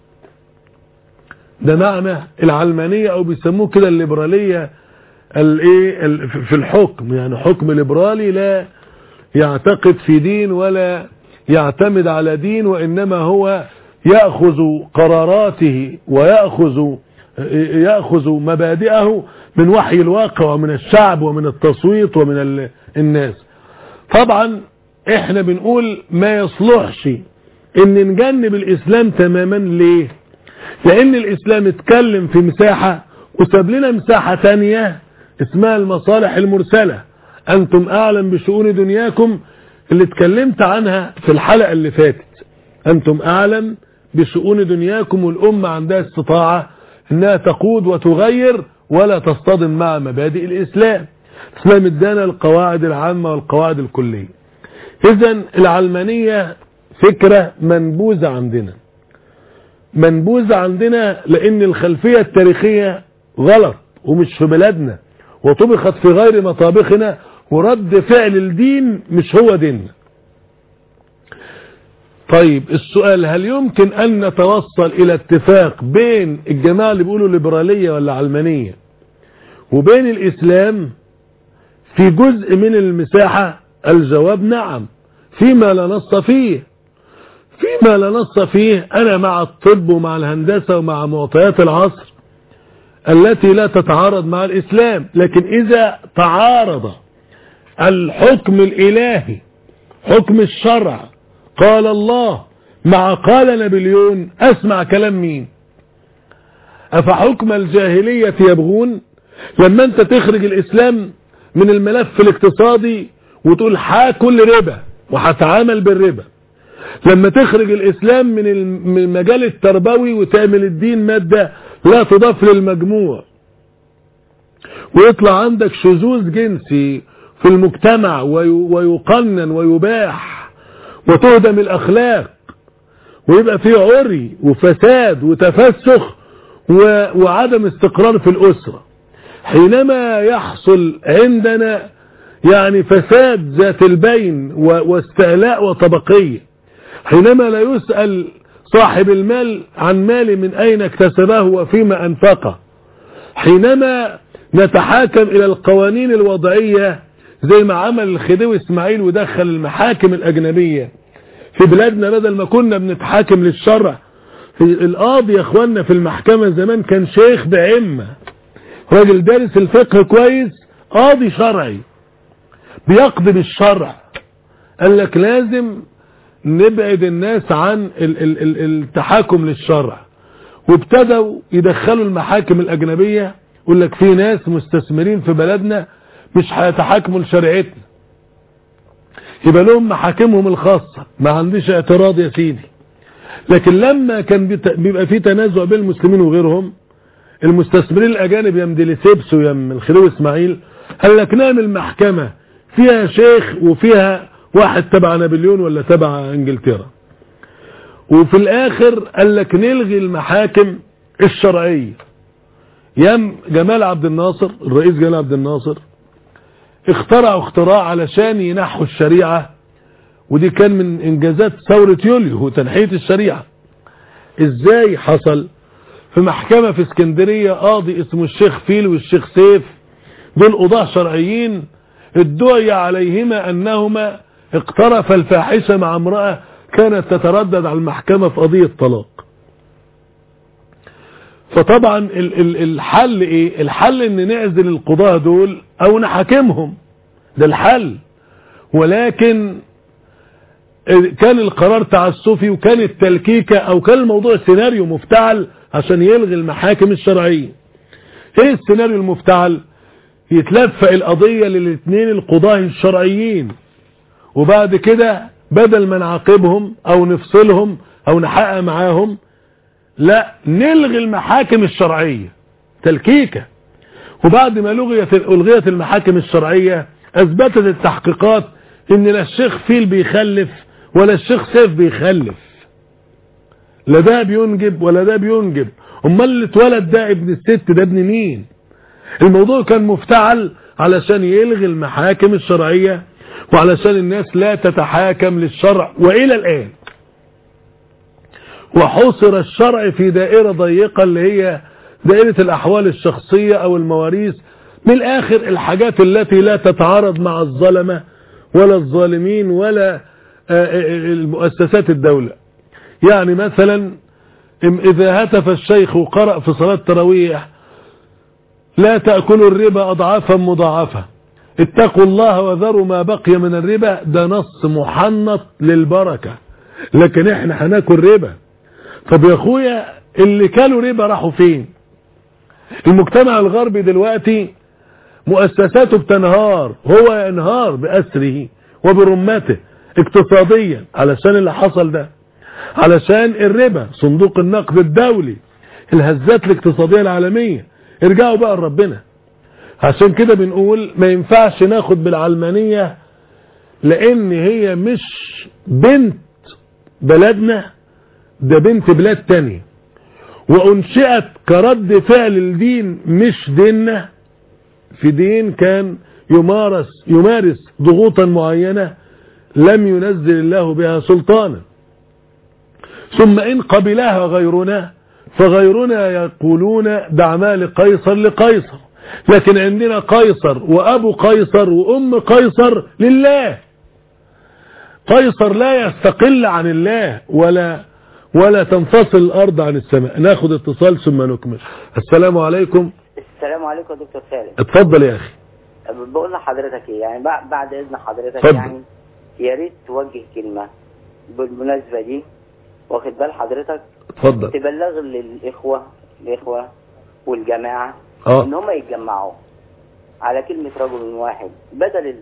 ده معنى العلمانيه، او بيسموه كده الليبراليه الايه في الحكم، يعني حكم ليبرالي لا يعتقد في دين ولا يعتمد على دين، وإنما هو يأخذ قراراته ويأخذ يأخذ مبادئه من وحي الواقع ومن الشعب ومن التصويت ومن الناس. طبعا احنا بنقول ما يصلحش ان نجنب الاسلام تماما. ليه؟ لان الاسلام اتكلم في مساحة وساب لنا مساحة تانية اسمها المصالح المرسلة. انتم اعلم بشؤون دنياكم اللي اتكلمت عنها في الحلقة اللي فاتت. انتم اعلم بشؤون دنياكم، والامة عندها استطاعة انها تقود وتغير ولا تصطدم مع مبادئ الاسلام. الاسلام ادانا القواعد العامة والقواعد الكلية. اذن العلمانية فكرة منبوذة عندنا، منبوذة عندنا لان الخلفية التاريخية غلط ومش في بلادنا، وطبخت في غير مطابخنا، ورد فعل الدين مش هو ديننا. طيب السؤال، هل يمكن ان نتوصل الى اتفاق بين الجماعة اللي بيقولوا ليبرالية ولا علمانية وبين الاسلام في جزء من المساحة؟ الجواب نعم، فيما لا نص فيه. فيما لا نص فيه انا مع الطب ومع الهندسة ومع معطيات العصر التي لا تتعارض مع الاسلام. لكن اذا تعارض الحكم الالهي، حكم الشرع، قال الله مع قال نابليون، اسمع كلام مين؟ افحكم الجاهلية يبغون؟ لما انت تخرج الاسلام من الملف الاقتصادي وتقول هاكل ربا وهتعامل بالربا، لما تخرج الاسلام من المجال التربوي وتعمل الدين مادة لا تضاف للمجموع، ويطلع عندك شذوذ جنسي في المجتمع ويقنن ويباح وتهدم الاخلاق ويبقى فيه عري وفساد وتفسخ وعدم استقرار في الاسرة، حينما يحصل عندنا يعني فساد ذات البين واستعلاء وطبقية، حينما لا يسأل صاحب المال عن ماله من اين اكتسبه وفيما انفقه، حينما نتحاكم الى القوانين الوضعية زي ما عمل الخديوي اسماعيل ودخل المحاكم الاجنبية في بلادنا بدل ما كنا بنتحاكم للشرع. القاضي يا اخوانا في المحكمة زمان كان شيخ بعمة، راجل دارس الفقه كويس، قاضي شرعي بيقضي بالشرع. قال لك لازم نبعد الناس عن ال ال ال التحاكم للشرع، وابتدوا يدخلوا المحاكم الاجنبية. يقول لك في ناس مستثمرين في بلدنا مش هيتحاكموا لشريعتنا، يبقى لهم محاكمهم الخاصة، ما عنديش اعتراض يا سيدي. لكن لما كان بيبقى في تنازع بين المسلمين وغيرهم، المستثمرين الاجانب يم ديليسيبس ويم الخديوي اسماعيل قال لك نعمل محكمة فيها شيخ وفيها واحد تبع نابليون ولا تبع انجلترا، وفي الاخر قال لك نلغي المحاكم الشرعية. يم جمال عبد الناصر الرئيس جمال عبد الناصر اخترعوا اختراع علشان ينحوا الشريعة، ودي كان من انجازات ثورة يوليو هو تنحية الشريعة. ازاي حصل؟ في محكمة في اسكندرية قاضي اسمه الشيخ فيل والشيخ سيف، دول قضاة شرعيين ادعي عليهما انهما اقترف الفاحشة مع امرأة كانت تتردد على المحكمة في قضية طلاق. فطبعا الحل ايه؟ الحل ان نعزل القضاة دول او نحاكمهم، ده الحل. ولكن كان القرار تعسفي وكان التلكيكة او كان الموضوع سيناريو مفتعل عشان يلغي المحاكم الشرعية. ايه السيناريو المفتعل؟ يتلفق القضية للاثنين القضاة الشرعيين، وبعد كده بدل ما نعاقبهم او نفصلهم او نحقق معاهم، لا نلغي المحاكم الشرعية تلكيكة. وبعد ما لغيت الغيت المحاكم الشرعية اثبتت التحقيقات ان لا الشيخ فيل بيخلف ولا الشيخ سيف بيخلف، لا ده بينجب ولا ده بينجب. امال اللي اتولد ده ابن الست ده ابن مين؟ الموضوع كان مفتعل علشان يلغي المحاكم الشرعية وعلشان الناس لا تتحاكم للشرع. والى الان وحصر الشرع في دائرة ضيقة اللي هي دائرة الاحوال الشخصية او المواريث، من الاخر الحاجات التي لا تتعارض مع الظلمة ولا الظالمين ولا المؤسسات الدولة. يعني مثلا اذا هتف الشيخ وقرأ في صلاة التراويح لا تأكلوا الربا اضعافا مضاعفة، اتقوا الله وذروا ما بقي من الربا، ده نص محنط للبركة، لكن احنا هناكل ربا. طب يا اخويا اللي كانوا ربا راحوا فين؟ المجتمع الغربي دلوقتي مؤسساته بتنهار، هو ينهار بأسره وبرمته اقتصاديا علشان اللي حصل ده، علشان الربا، صندوق النقد الدولي، الهزات الاقتصادية العالمية. ارجعوا بقى لربنا. عشان كده بنقول ما ينفعش ناخد بالعلمانية، لان هي مش بنت بلدنا، ده بنت بلاد تانية، وانشئت كرد فعل الدين مش ديننا. في دين كان يمارس يمارس ضغوطا معينة لم ينزل الله بها سلطانا، ثم ان قبلها غيرنا فغيرنا يقولون دع ما لقيصر لقيصر، لكن عندنا قيصر وابو قيصر وام قيصر لله. قيصر لا يستقل عن الله ولا ولا تنفصل الارض عن السماء. ناخد اتصال ثم نكمل. السلام عليكم. السلام عليكم يا دكتور خالد. اتفضل يا اخي. بقول لحضرتك ايه يعني بعد اذن حضرتك فضل. يعني يا ريت توجه كلمه بالمناسبه دي، واخد بال حضرتك؟ اتفضل. تبلغ للاخوه الاخوه والجماعه اه ان هم يتجمعوا على كلمه رجل واحد بدل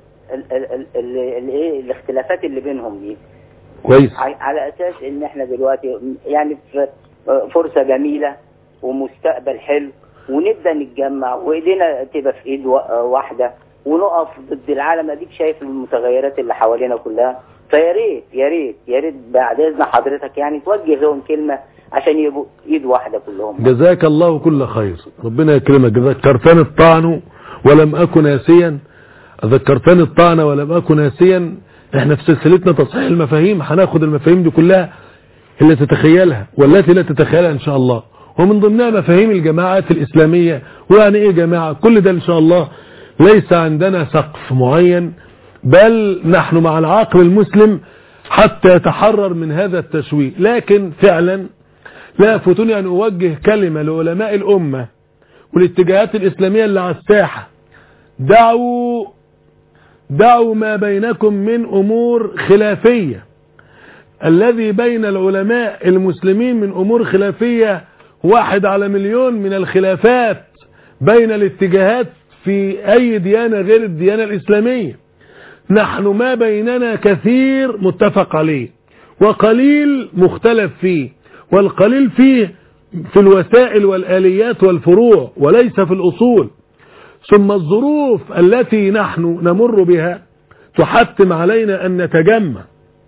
الايه الاختلافات اللي بينهم دي. كويس. على اساس ان احنا دلوقتي يعني في فرصه جميله ومستقبل حلو، ونبدا نتجمع وايدينا تبقى في ايد واحده ونقف ضد العالم. اديك شايف المتغيرات اللي حوالينا كلها. فيا ريت يا ريت يا ريت بعد اذن حضرتك يعني توجه لهم كلمه عشان يبقوا ايد واحده كلهم. جزاك الله كل خير، ربنا يكرمك. ذكرتني الطعن ولم اكن ناسيا، ذكرتني الطعن ولم اكن ناسيا. احنا في سلسلتنا تصحيح المفاهيم هناخد المفاهيم دي كلها اللي تتخيلها والتي لا تتخيلها ان شاء الله، ومن ضمنها مفاهيم الجماعات الاسلاميه. ويعني ايه جماعه؟ كل ده ان شاء الله ليس عندنا سقف معين، بل نحن مع العقل المسلم حتى يتحرر من هذا التشويه. لكن فعلا لا يفوتني ان اوجه كلمه لعلماء الامه والاتجاهات الاسلاميه اللي على الساحه. دعوا دعوا ما بينكم من امور خلافيه. الذي بين العلماء المسلمين من امور خلافيه واحد على مليون من الخلافات بين الاتجاهات في اي ديانه غير الديانه الاسلاميه. نحن ما بيننا كثير متفق عليه، وقليل مختلف فيه، والقليل فيه في الوسائل والآليات والفروع وليس في الأصول. ثم الظروف التي نحن نمر بها تحتم علينا أن نتجمع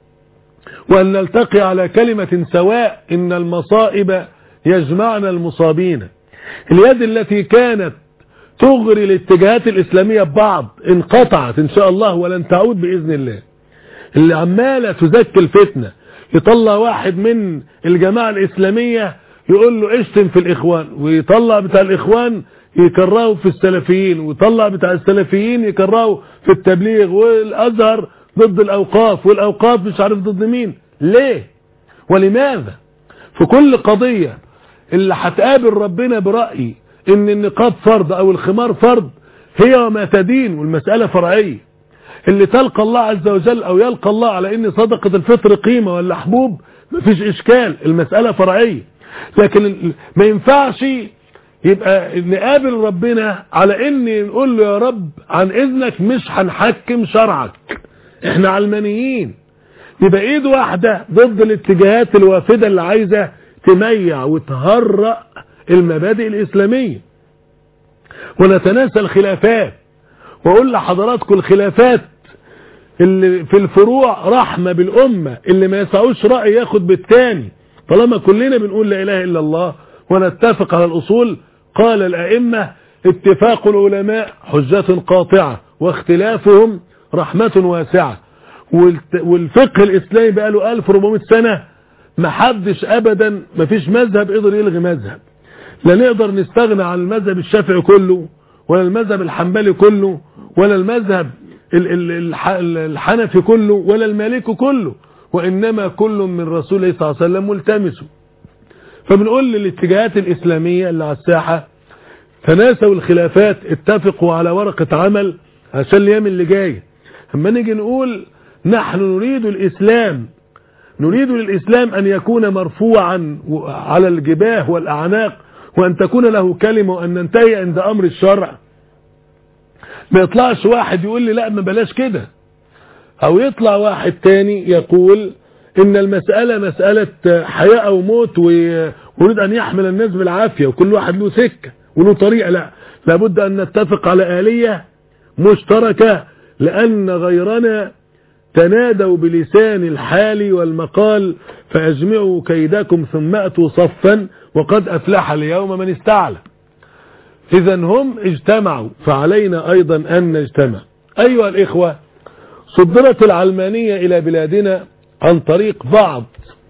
وأن نلتقي على كلمة سواء. إن المصائب يجمعنا المصابين. اليد التي كانت تغري الاتجاهات الإسلامية ببعض انقطعت إن شاء الله ولن تعود بإذن الله. اللي عمالة تزكي الفتنة، يطلع واحد من الجماعة الإسلامية يقول له اشتم في الإخوان، ويطلع بتاع الإخوان يكرهوا في السلفيين، ويطلع بتاع السلفيين يكرهوا في التبليغ، والأزهر ضد الأوقاف، والأوقاف مش عارف ضد مين. ليه ولماذا؟ في كل قضية اللي هتقابل ربنا برأي ان النقاب فرض او الخمار فرض هي وما تدين، والمسألة فرعية. اللي تلقى الله عز وجل او يلقى الله على ان صدقة الفطر قيمة ولا حبوب مفيش اشكال، المسألة فرعية. لكن ما ينفعش يبقى نقابل ربنا على ان نقول له يا رب عن اذنك مش هنحكم شرعك، احنا علمانيين. يبقى ايد واحدة ضد الاتجاهات الوافدة اللي عايزة تميع وتهرأ المبادئ الإسلامية، ونتناسى الخلافات. وأقول لحضراتكم الخلافات اللي في الفروع رحمة بالأمة، اللي ما يسعوش رأي ياخد بالتاني. طالما كلنا بنقول لا إله إلا الله ونتفق على الأصول، قال الأئمة اتفاق العلماء حجة قاطعة واختلافهم رحمة واسعة. والفقه الإسلامي بقى له ألف وأربعمائة سنة، ما حدش أبدا، ما فيش مذهب يقدر يلغي مذهب. لا نقدر نستغنى عن المذهب الشافعي كله، ولا المذهب الحنبلي كله، ولا المذهب الحنفي كله، ولا المالكي كله، وإنما كل من رسول الله صلى الله عليه وسلم ملتمسه. فبنقول للاتجاهات الإسلامية اللي على الساحة تناسوا الخلافات، اتفقوا على ورقة عمل عشان الأيام اللي جاية. اما نيجي نقول نحن نريد الإسلام، نريد للإسلام أن يكون مرفوعا على الجباه والأعناق، وأن تكون له كلمة، وأن ننتهي عند أمر الشرع. ما يطلعش واحد يقول لي لا ما بلاش كده، أو يطلع واحد تاني يقول إن المسألة مسألة حياة أو موت، ونريد أن يحمل الناس بالعافية، وكل واحد له سكة وله طريقة. لا، لابد أن نتفق على آلية مشتركة، لأن غيرنا تنادوا بلسان الحال والمقال فأجمعوا كيدكم ثم أتوا صفا وقد أفلح اليوم من استعلى. إذا هم اجتمعوا، فعلينا أيضا أن نجتمع. أيها الإخوة، صدرت العلمانية إلى بلادنا عن طريق بعض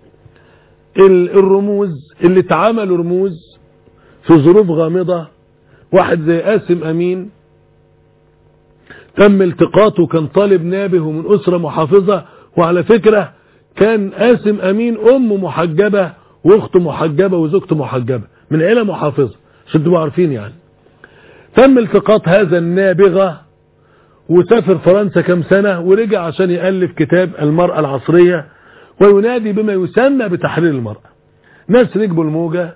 الرموز اللي تعاملوا رموز في ظروف غامضة. واحد زي قاسم أمين تم التقاطه، كان طالب نابه ومن أسرة محافظة. وعلى فكرة كان قاسم أمين أمه محجبة واخته محجبة وزوجته محجبة، من عيلة محافظة عشان تبقوا عارفين. يعني تم التقاط هذا النابغة وسافر فرنسا كم سنة، ورجع عشان يألف كتاب المرأة العصرية، وينادي بما يسمى بتحرير المرأة. ناس ركبوا الموجة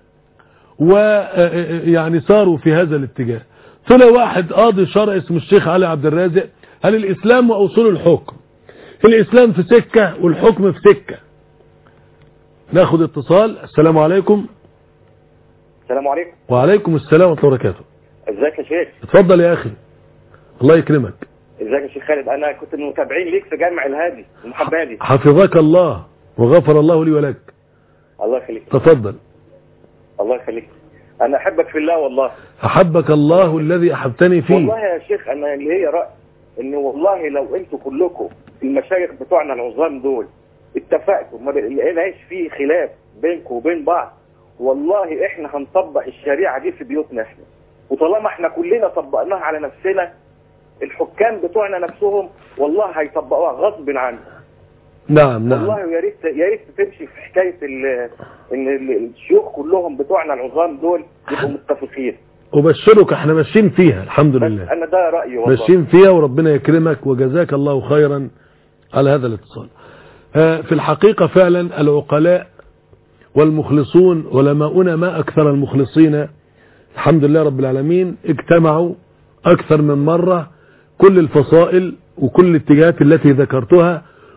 ويعني صاروا في هذا الاتجاه. طلع واحد قاضي شرعي اسمه الشيخ علي عبد الرازق، هل الإسلام وأصول الحكم، الإسلام في سكة والحكم في سكة. ناخد اتصال. السلام عليكم. السلام عليكم. وعليكم السلام ورحمة الله وبركاته. ازيك يا شيخ؟ اتفضل يا أخي، الله يكرمك. ازيك يا شيخ خالد؟ أنا كنت من المتابعين ليك في جامع الهادي المحبادي. حفظك الله وغفر الله لي ولك. الله يخليك. تفضل. الله يخليك. أنا أحبك في الله والله. أحبك الله الذي أحبتني فيه. والله يا شيخ أنا اللي هي رأي إن والله لو أنتوا كلكم المشايخ بتوعنا العظام دول اتفقتوا ما لقيناش فيه خلاف بينكم وبين بعض، والله إحنا هنطبق الشريعة دي في بيوتنا إحنا. وطالما إحنا كلنا طبقناها على نفسنا، الحكام بتوعنا نفسهم والله هيطبقوها غصب عنهم. نعم نعم. والله يا ريت يا ريت تمشي في حكايه ان الشيوخ كلهم بتوعنا العظام دول يبقوا متفقين. وبشرك احنا ماشيين فيها الحمد لله. انا ده رايي والله. ماشيين فيها وربنا يكرمك وجزاك الله خيرا على هذا الاتصال. في الحقيقة فعلا العقلاء والمخلصون علماؤنا ما اكثر المخلصين الحمد لله رب العالمين، اجتمعوا اكثر من مرة كل الفصائل وكل الاتجاهات التي ذكرتها،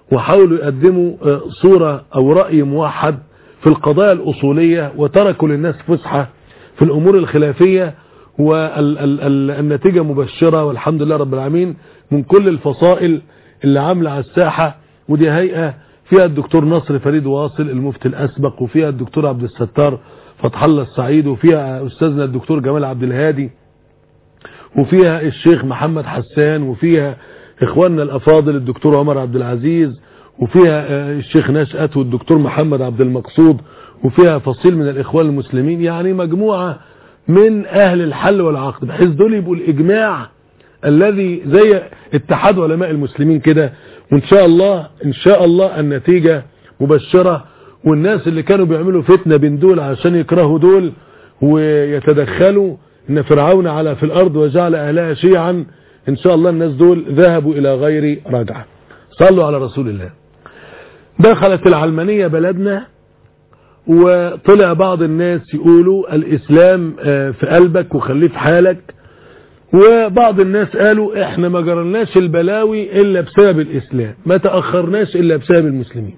وحاولوا يقدموا صورة أو رأي موحد في القضايا الأصولية، وتركوا للناس فسحة في الأمور الخلافية، والنتيجة مبشرة والحمد لله رب العالمين من كل الفصائل اللي عاملة على الساحة. ودي هيئة فيها الدكتور نصر فريد واصل المفتي الأسبق، وفيها الدكتور عبد الستار فتح الله السعيد، وفيها أستاذنا الدكتور جمال عبد الهادي، وفيها الشيخ محمد حسان، وفيها إخواننا الأفاضل الدكتور عمر عبد العزيز، وفيها الشيخ نشأت والدكتور محمد عبد المقصود، وفيها فصيل من الإخوان المسلمين. يعني مجموعة من أهل الحل والعقد، بحيث دول يبقوا الإجماع الذي زي اتحاد علماء المسلمين كده. وإن شاء الله إن شاء الله النتيجة مبشرة، والناس اللي كانوا بيعملوا فتنة بين دول عشان يكرهوا دول ويتدخلوا إن فرعون على في الأرض وجعل أهلها شيعا، إن شاء الله الناس دول ذهبوا إلى غير رجعة. صلوا على رسول الله. دخلت العلمانية بلدنا، وطلع بعض الناس يقولوا الإسلام في قلبك وخليه في حالك، وبعض الناس قالوا احنا ما جرناش البلاوي إلا بسبب الإسلام، ما تأخرناش إلا بسبب المسلمين.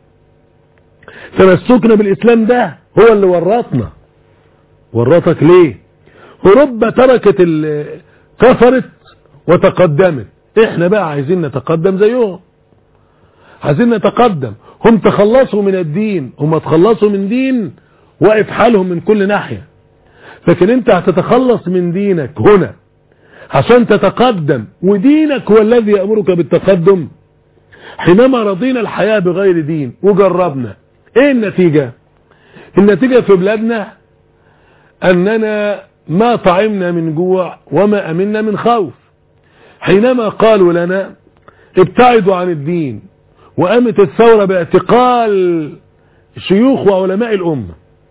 تمسكنا بالإسلام ده هو اللي ورطنا. ورطك ليه؟ أوروبا تركت كفرت وتقدمت، احنا بقى عايزين نتقدم زيهم، عايزين نتقدم. هم تخلصوا من الدين، هم تخلصوا من دين واقف حالهم من كل ناحية، لكن انت هتتخلص من دينك هنا عشان تتقدم، ودينك هو الذي يأمرك بالتقدم. حينما رضينا الحياة بغير دين وجربنا، ايه النتيجة؟ النتيجة في بلادنا اننا ما طعمنا من جوع وما امنا من خوف. حينما قالوا لنا ابتعدوا عن الدين، وقامت الثورة باعتقال شيوخ وعلماء الأمة،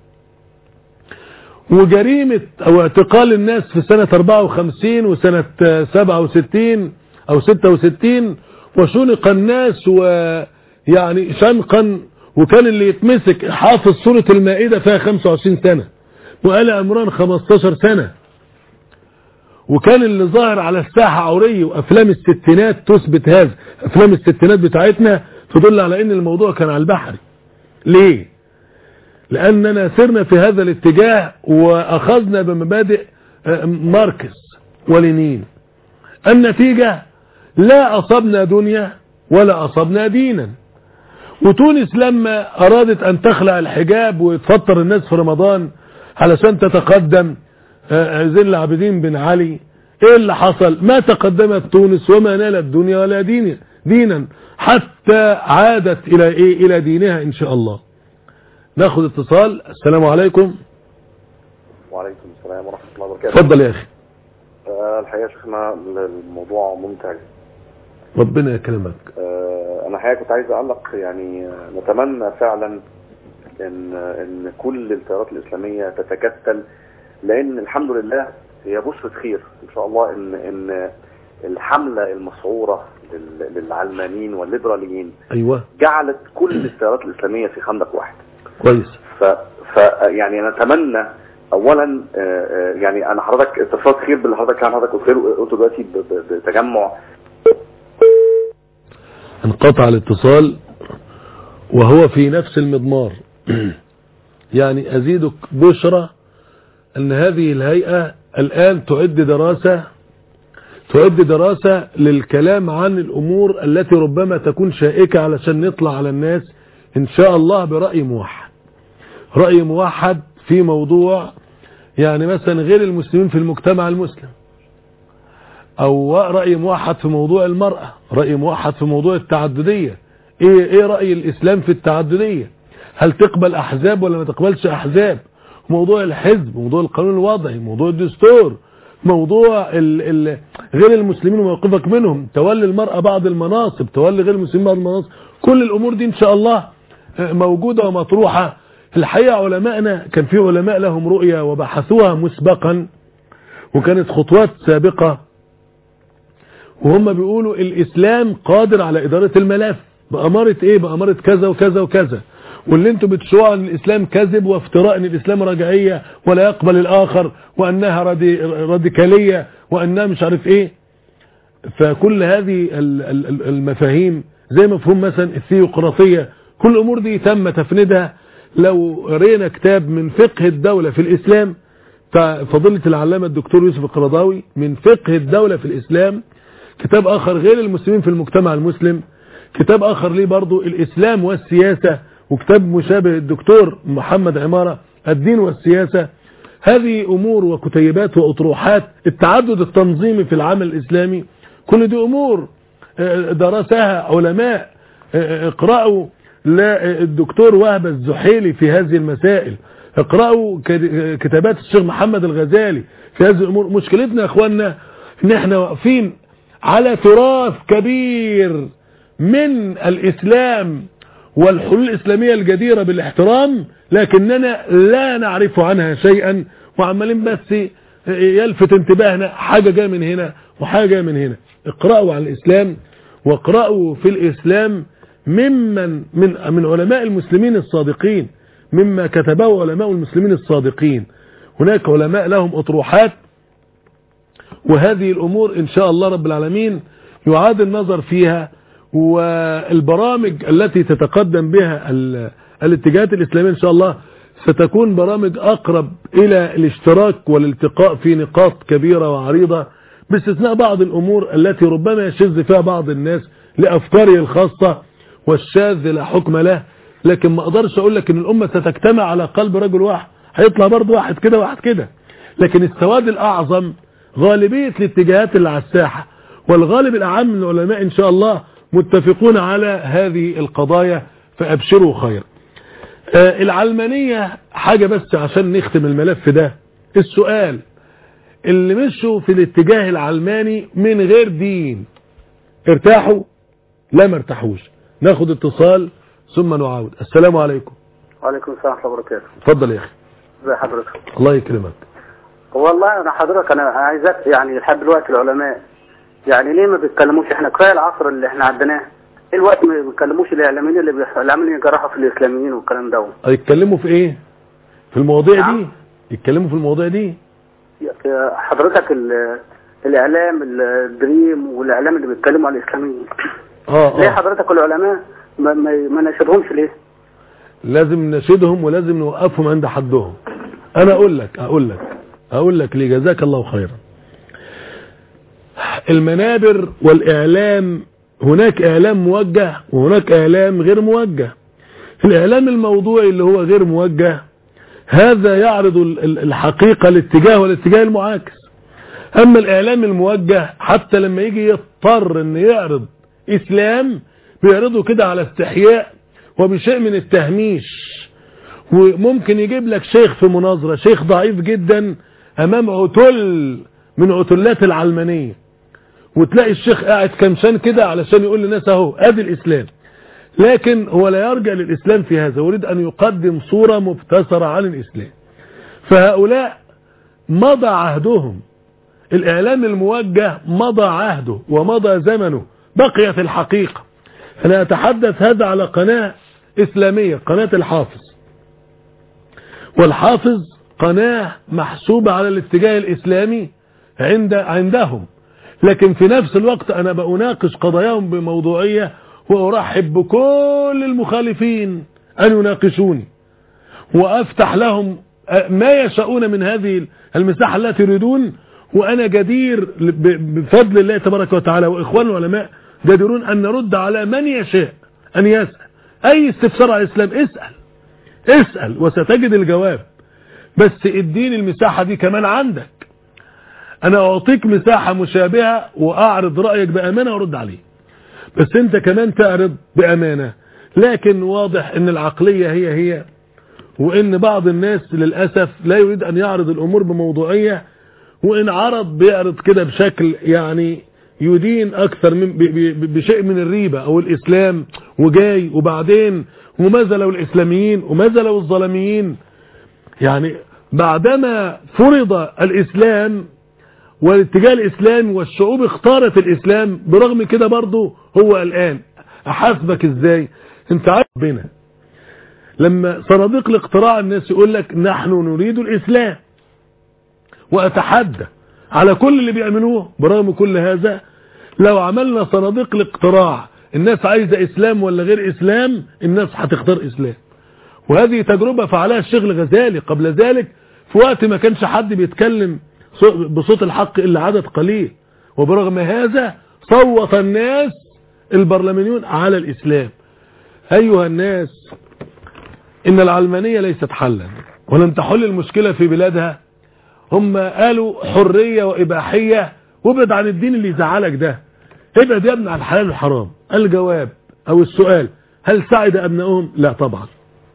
وجريمة او اعتقال الناس في سنة أربعة وخمسين وسنة سبعة وستين او ستة وستين، وشنق الناس ويعني شنقا، وكان اللي يتمسك حافظ سورة المائدة فيها خمسة وعشرين سنة، وآل عمران خمستاشر سنة، وكان اللي ظاهر على الساحة عوري. وأفلام الستينات تثبت هذا، أفلام الستينات بتاعتنا تدل على ان الموضوع كان على البحر. ليه؟ لأننا سرنا في هذا الاتجاه وأخذنا بمبادئ ماركس ولينين. النتيجة لا أصبنا دنيا ولا أصبنا دينا. وتونس لما أرادت أن تخلع الحجاب وتفطر الناس في رمضان علشان تتقدم زي العابدين بن علي، ايه اللي حصل؟ ما تقدمت تونس وما نالت دنيا ولا دين دينا، حتى عادت الى ايه؟ الى دينها ان شاء الله. ناخذ اتصال. السلام عليكم. وعليكم السلام ورحمة الله وبركاته. اتفضل يا اخي. أه الحقيقة يا شيخنا الموضوع ممتع. ربنا يكرمك. أه انا الحقيقة كنت عايز اعلق، يعني نتمنى فعلا ان ان كل التيارات الاسلامية تتكتل، لان الحمد لله هي بشرة خير ان شاء الله ان ان الحملة المسعورة للعلمانيين والليبراليين ايوه جعلت كل التيارات الاسلامية في خندق واحد. كويس. ف, ف يعني نتمنى اولا يعني انا حضرتك اتصالات خير باللي حضرتك كان حضرتك قلت دلوقتي بتجمع. انقطع الاتصال وهو في نفس المضمار. يعني ازيدك بشرة ان هذه الهيئة الان تعد دراسة تعد دراسة للكلام عن الامور التي ربما تكون شائكة، علشان نطلع على الناس ان شاء الله برأي موحد، رأي موحد في موضوع يعني مثلا غير المسلمين في المجتمع المسلم، او رأي موحد في موضوع المرأة، رأي موحد في موضوع التعددية. ايه ايه رأي الاسلام في التعددية؟ هل تقبل احزاب ولا ما تقبلش احزاب؟ موضوع الحزب، موضوع القانون الوضعي، موضوع الدستور، موضوع ال ال غير المسلمين وموقفك منهم، تولي المرأة بعض المناصب، تولي غير المسلمين بعض المناصب. كل الامور دي ان شاء الله موجودة ومطروحة. الحقيقة علماءنا كان في علماء لهم رؤية وبحثوها مسبقا، وكانت خطوات سابقة، وهم بيقولوا الاسلام قادر على ادارة الملف بأمارة ايه؟ بأمارة كذا وكذا وكذا، واللي انتم بتشوعوا ان الاسلام كذب وافتراء، ان الاسلام رجعية ولا يقبل الاخر، وانها رادي راديكالية، وانها مش عارف ايه. فكل هذه المفاهيم زي مفهوم مثلا الثيوقراطية. كل الأمور دي تم تفنيدها. لو قرينا كتاب من فقه الدولة في الإسلام فضيلة العلامة الدكتور يوسف القرضاوي، من فقه الدولة في الإسلام، كتاب آخر غير المسلمين في المجتمع المسلم، كتاب آخر ليه برضو الإسلام والسياسة، وكتاب مشابه الدكتور محمد عمارة الدين والسياسة. هذه أمور وكتيبات وأطروحات التعدد التنظيمي في العمل الإسلامي، كل دي أمور درسها علماء. اقرأوا للدكتور وهب الزحيلي في هذه المسائل، اقرأوا كتابات الشيخ محمد الغزالي في هذه الأمور. مشكلتنا يا اخواننا ان احنا واقفين على تراث كبير من الإسلام والحلول الإسلامية الجديرة بالاحترام، لكننا لا نعرف عنها شيئا، وعمالين بس يلفت انتباهنا حاجة جاية من هنا وحاجة جاية من هنا. اقرأوا عن الإسلام، واقرأوا في الإسلام ممن من من علماء المسلمين الصادقين، مما كتبه علماء المسلمين الصادقين. هناك علماء لهم أطروحات، وهذه الأمور إن شاء الله رب العالمين يعاد النظر فيها. والبرامج التي تتقدم بها الاتجاهات الإسلامية إن شاء الله ستكون برامج أقرب إلى الاشتراك والالتقاء في نقاط كبيرة وعريضة، باستثناء بعض الأمور التي ربما يشذ فيها بعض الناس لأفكاره الخاصة، والشاذ لا حكم له. لكن ما أقدرش أقول لك إن الأمة ستجتمع على قلب رجل واحد، هيطلع برضه واحد كده واحد كده. لكن السواد الأعظم غالبية الاتجاهات اللي على الساحة والغالب الأعم من العلماء إن شاء الله متفقون على هذه القضايا، فأبشروا خير. آه العلمانية حاجة بس عشان نختم الملف ده، السؤال اللي مشوا في الاتجاه العلماني من غير دين ارتاحوا؟ لا ما ارتاحوش. ناخد اتصال ثم نعاود. السلام عليكم. وعليكم السلام ورحمة الله وبركاته. اتفضل يا اخي. ازي حضرتك؟ الله يكرمك. والله انا حضرتك انا عايزك يعني لحد دلوقتي العلماء يعني ليه ما بيتكلموش؟ احنا كفايه العصر اللي احنا عدناه، ايه الوقت ما بيتكلموش الاعلاميين اللي بيعملوا يجرحوا في الاسلاميين والكلام ده؟ يتكلموا في ايه؟ في المواضيع دي؟ يتكلموا في المواضيع دي؟ حضرتك الاعلام الدريم والاعلام اللي بيتكلموا على الاسلاميين اه ليه حضرتك العلماء ما ما نشدهمش ليه؟ لازم نشدهم ولازم نوقفهم عند حدهم. انا اقول لك اقول لك اقول لك ليه، جزاك الله خيرا. المنابر والاعلام، هناك اعلام موجه وهناك اعلام غير موجه. الاعلام الموضوعي اللي هو غير موجه هذا يعرض الحقيقة الاتجاه والاتجاه المعاكس. اما الاعلام الموجه حتى لما يجي يضطر ان يعرض اسلام بيعرضه كده على استحياء وبشيء من التهميش، وممكن يجيب لك شيخ في مناظرة، شيخ ضعيف جدا امام عتل من عتلات العلمانية، وتلاقي الشيخ قاعد كمشان كده علشان يقول للناس اهو ادي الاسلام، لكن هو لا يرجع للاسلام في هذا، يريد ان يقدم صورة مبتسرة عن الاسلام. فهؤلاء مضى عهدهم، الاعلام الموجه مضى عهده ومضى زمنه، بقيت الحقيقة. انا اتحدث هذا على قناة اسلامية، قناة الحافظ، والحافظ قناة محسوبة على الاتجاه الاسلامي عند عندهم، لكن في نفس الوقت انا بناقش قضاياهم بموضوعية، وارحب بكل المخالفين ان يناقشوني، وافتح لهم ما يشاءون من هذه المساحة التي يريدون، وانا جدير بفضل الله تبارك وتعالى واخوان العلماء جديرون ان نرد على من يشاء ان يسأل اي استفسار على الاسلام. اسأل اسأل وستجد الجواب، بس اديني المساحة دي كمان عندك. انا اعطيك مساحة مشابهة واعرض رأيك بامانة وارد عليه، بس انت كمان تعرض بامانة. لكن واضح ان العقلية هي هي، وان بعض الناس للأسف لا يريد ان يعرض الامور بموضوعية، وان عرض بيعرض كده بشكل يعني يدين اكثر من بشيء من الريبة او الاسلام، وجاي وبعدين وماذا لو الاسلاميين وماذا لو الظلميين. يعني بعدما فرض الاسلام والاتجاه الاسلامي والشعوب اختارت الاسلام، برغم كده برضه هو الان احاسبك ازاي؟ انت عارف بنا لما صناديق الاقتراع الناس يقول لك نحن نريد الاسلام، واتحدى على كل اللي بيعملوه، برغم كل هذا لو عملنا صناديق الاقتراع الناس عايزة إسلام ولا غير إسلام، الناس هتختار إسلام. وهذه تجربة فعلها الشيخ الغزالي قبل ذلك في وقت ما كانش حد بيتكلم بصوت الحق إلا عدد قليل، وبرغم هذا صوت الناس البرلمانيون على الإسلام. أيها الناس، إن العلمانية ليست حلا ولن تحل المشكلة في بلادها. هم قالوا حرية وإباحية، وابعد عن الدين اللي يزعلك ده، ابعد يا ابن عن الحلال والحرام. الجواب أو السؤال: هل سعد أبنائهم؟ لا طبعا.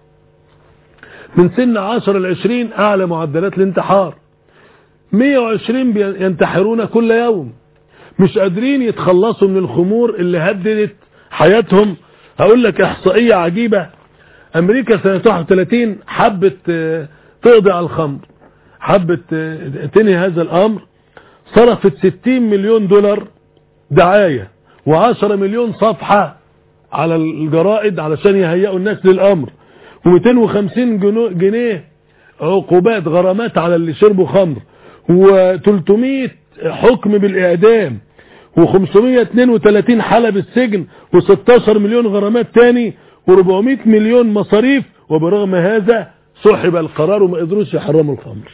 من سن عشر لعشرين أعلى معدلات الانتحار، مية وعشرين ينتحرون كل يوم، مش قادرين يتخلصوا من الخمور اللي هددت حياتهم. هقول لك إحصائية عجيبة: أمريكا سنة واحد وثلاثين حبت تقضي على الخمر، حبت تنهي هذا الأمر، صرفت ستين مليون دولار دعاية وعشرة مليون صفحة على الجرائد علشان يهيئوا الناس للأمر، ومئتين وخمسين جنيه عقوبات غرامات على اللي شربوا خمر، وثلاثمائة حكم بالإعدام، وخمسمائة واثنين وثلاثين حالة بالسجن، وستاشر مليون غرامات تاني، واربعمائة مليون مصاريف. وبرغم هذا سحب القرار وما قدروش يحرموا الخمر،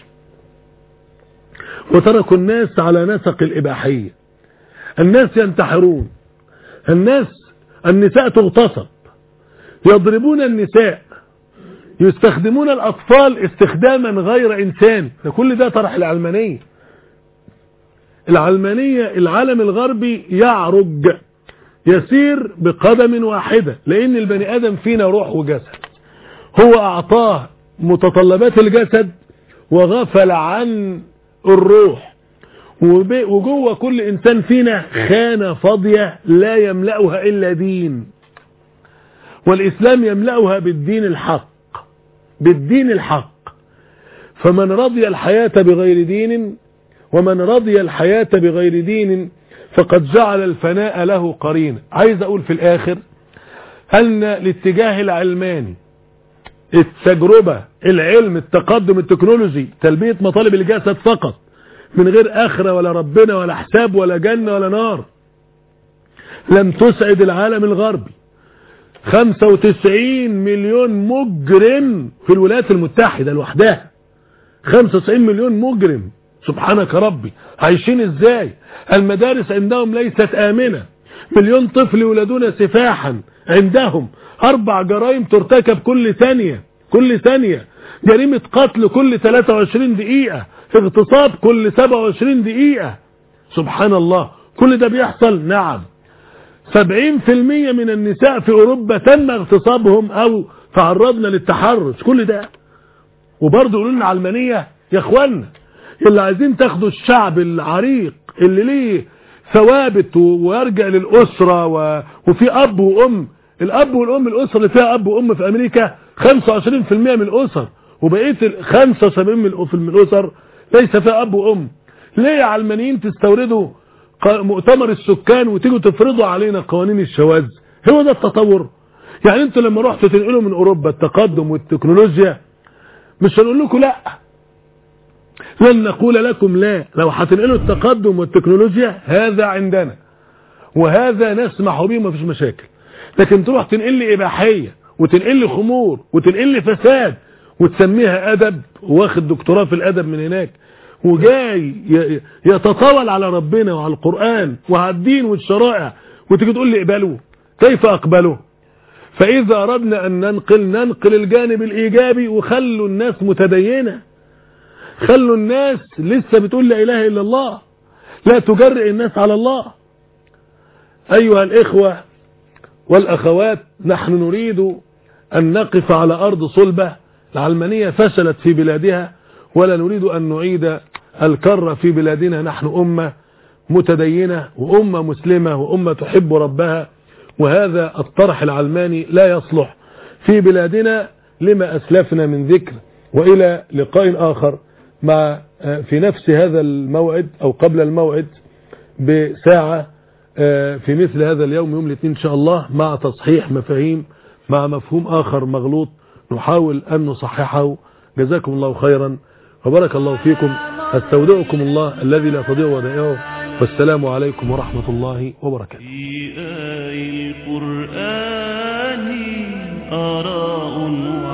وتركوا الناس على نسق الإباحية. الناس ينتحرون، الناس النساء تغتصب، يضربون النساء، يستخدمون الأطفال استخداما غير إنسان. كل ده طرح العلمانية. العلمانية العالم الغربي يعرج، يسير بقدم واحدة، لأن البني آدم فينا روح وجسد. هو أعطاه متطلبات الجسد وغفل عن الروح، وجوه كل إنسان فينا خانة فاضية لا يملأها إلا دين، والإسلام يملأها بالدين الحق، بالدين الحق. فمن رضي الحياة بغير دين ومن رضي الحياة بغير دين فقد جعل الفناء له قرين. عايز أقول في الآخر أن الاتجاه العلماني، التجربة، العلم، التقدم، التكنولوجي، تلبية مطالب الجسد فقط من غير آخرة ولا ربنا ولا حساب ولا جنة ولا نار، لم تسعد العالم الغربي. خمسة وتسعين مليون مجرم في الولايات المتحدة لوحدها، خمسة وتسعين مليون مجرم، سبحانك ربي، عايشين ازاي؟ المدارس عندهم ليست آمنة، مليون طفل يولدون سفاحا، عندهم أربع جرائم ترتكب كل ثانية، كل ثانية، جريمة قتل كل ثلاثة وعشرين دقيقة، اغتصاب كل سبعة وعشرين دقيقة. سبحان الله، كل ده بيحصل. نعم، سبعين في المية من النساء في أوروبا تم اغتصابهم أو تعرضنا للتحرش، كل ده. وبرضه يقولوا لنا علمانية. يا اخوانا اللي عايزين تاخدوا الشعب العريق اللي ليه ثوابت ويرجع للأسرة و... وفي أب وأم، الأب والأم، الأسرة اللي فيها أب وأم في أمريكا خمسة وعشرين في المية من الأسر، وبقية خمسة وسبعين من الأسر ليس فيها أب وأم. ليه يا علمانيين تستوردوا مؤتمر السكان وتيجوا تفرضوا علينا قوانين الشواذ؟ هو ده التطور؟ يعني انتوا لما رحتوا تنقلوا من أوروبا التقدم والتكنولوجيا، مش هنقول لكم لا، لن نقول لكم لا. لو هتنقلوا التقدم والتكنولوجيا هذا عندنا وهذا نسمح به، ما فيش مشاكل. لكن تروح تنقل لي إباحية وتنقل لي خمور وتنقل لي فساد وتسميها أدب، واخد دكتوراه في الأدب من هناك، وجاي يتطاول على ربنا وعلى القرآن وعلى الدين والشرائع، وتيجي تقول لي اقبلوه. كيف أقبله؟ فإذا أردنا أن ننقل ننقل الجانب الإيجابي، وخلوا الناس متدينة، خلوا الناس لسه بتقول لا إله إلا الله، لا تجرئ الناس على الله. أيها الإخوة والأخوات، نحن نريد أن نقف على أرض صلبة. العلمانية فشلت في بلادها، ولا نريد أن نعيد الكرة في بلادنا. نحن أمة متدينة وأمة مسلمة وأمة تحب ربها، وهذا الطرح العلماني لا يصلح في بلادنا لما أسلفنا من ذكر. وإلى لقاء آخر مع في نفس هذا الموعد أو قبل الموعد بساعة في مثل هذا اليوم، يوم الاثنين إن شاء الله، مع تصحيح مفاهيم، مع مفهوم آخر مغلوط نحاول أن نصححه. جزاكم الله خيرا وبارك الله فيكم. استودعكم الله الذي لا تضيع ودائعه، والسلام عليكم ورحمة الله وبركاته. القرآن آراء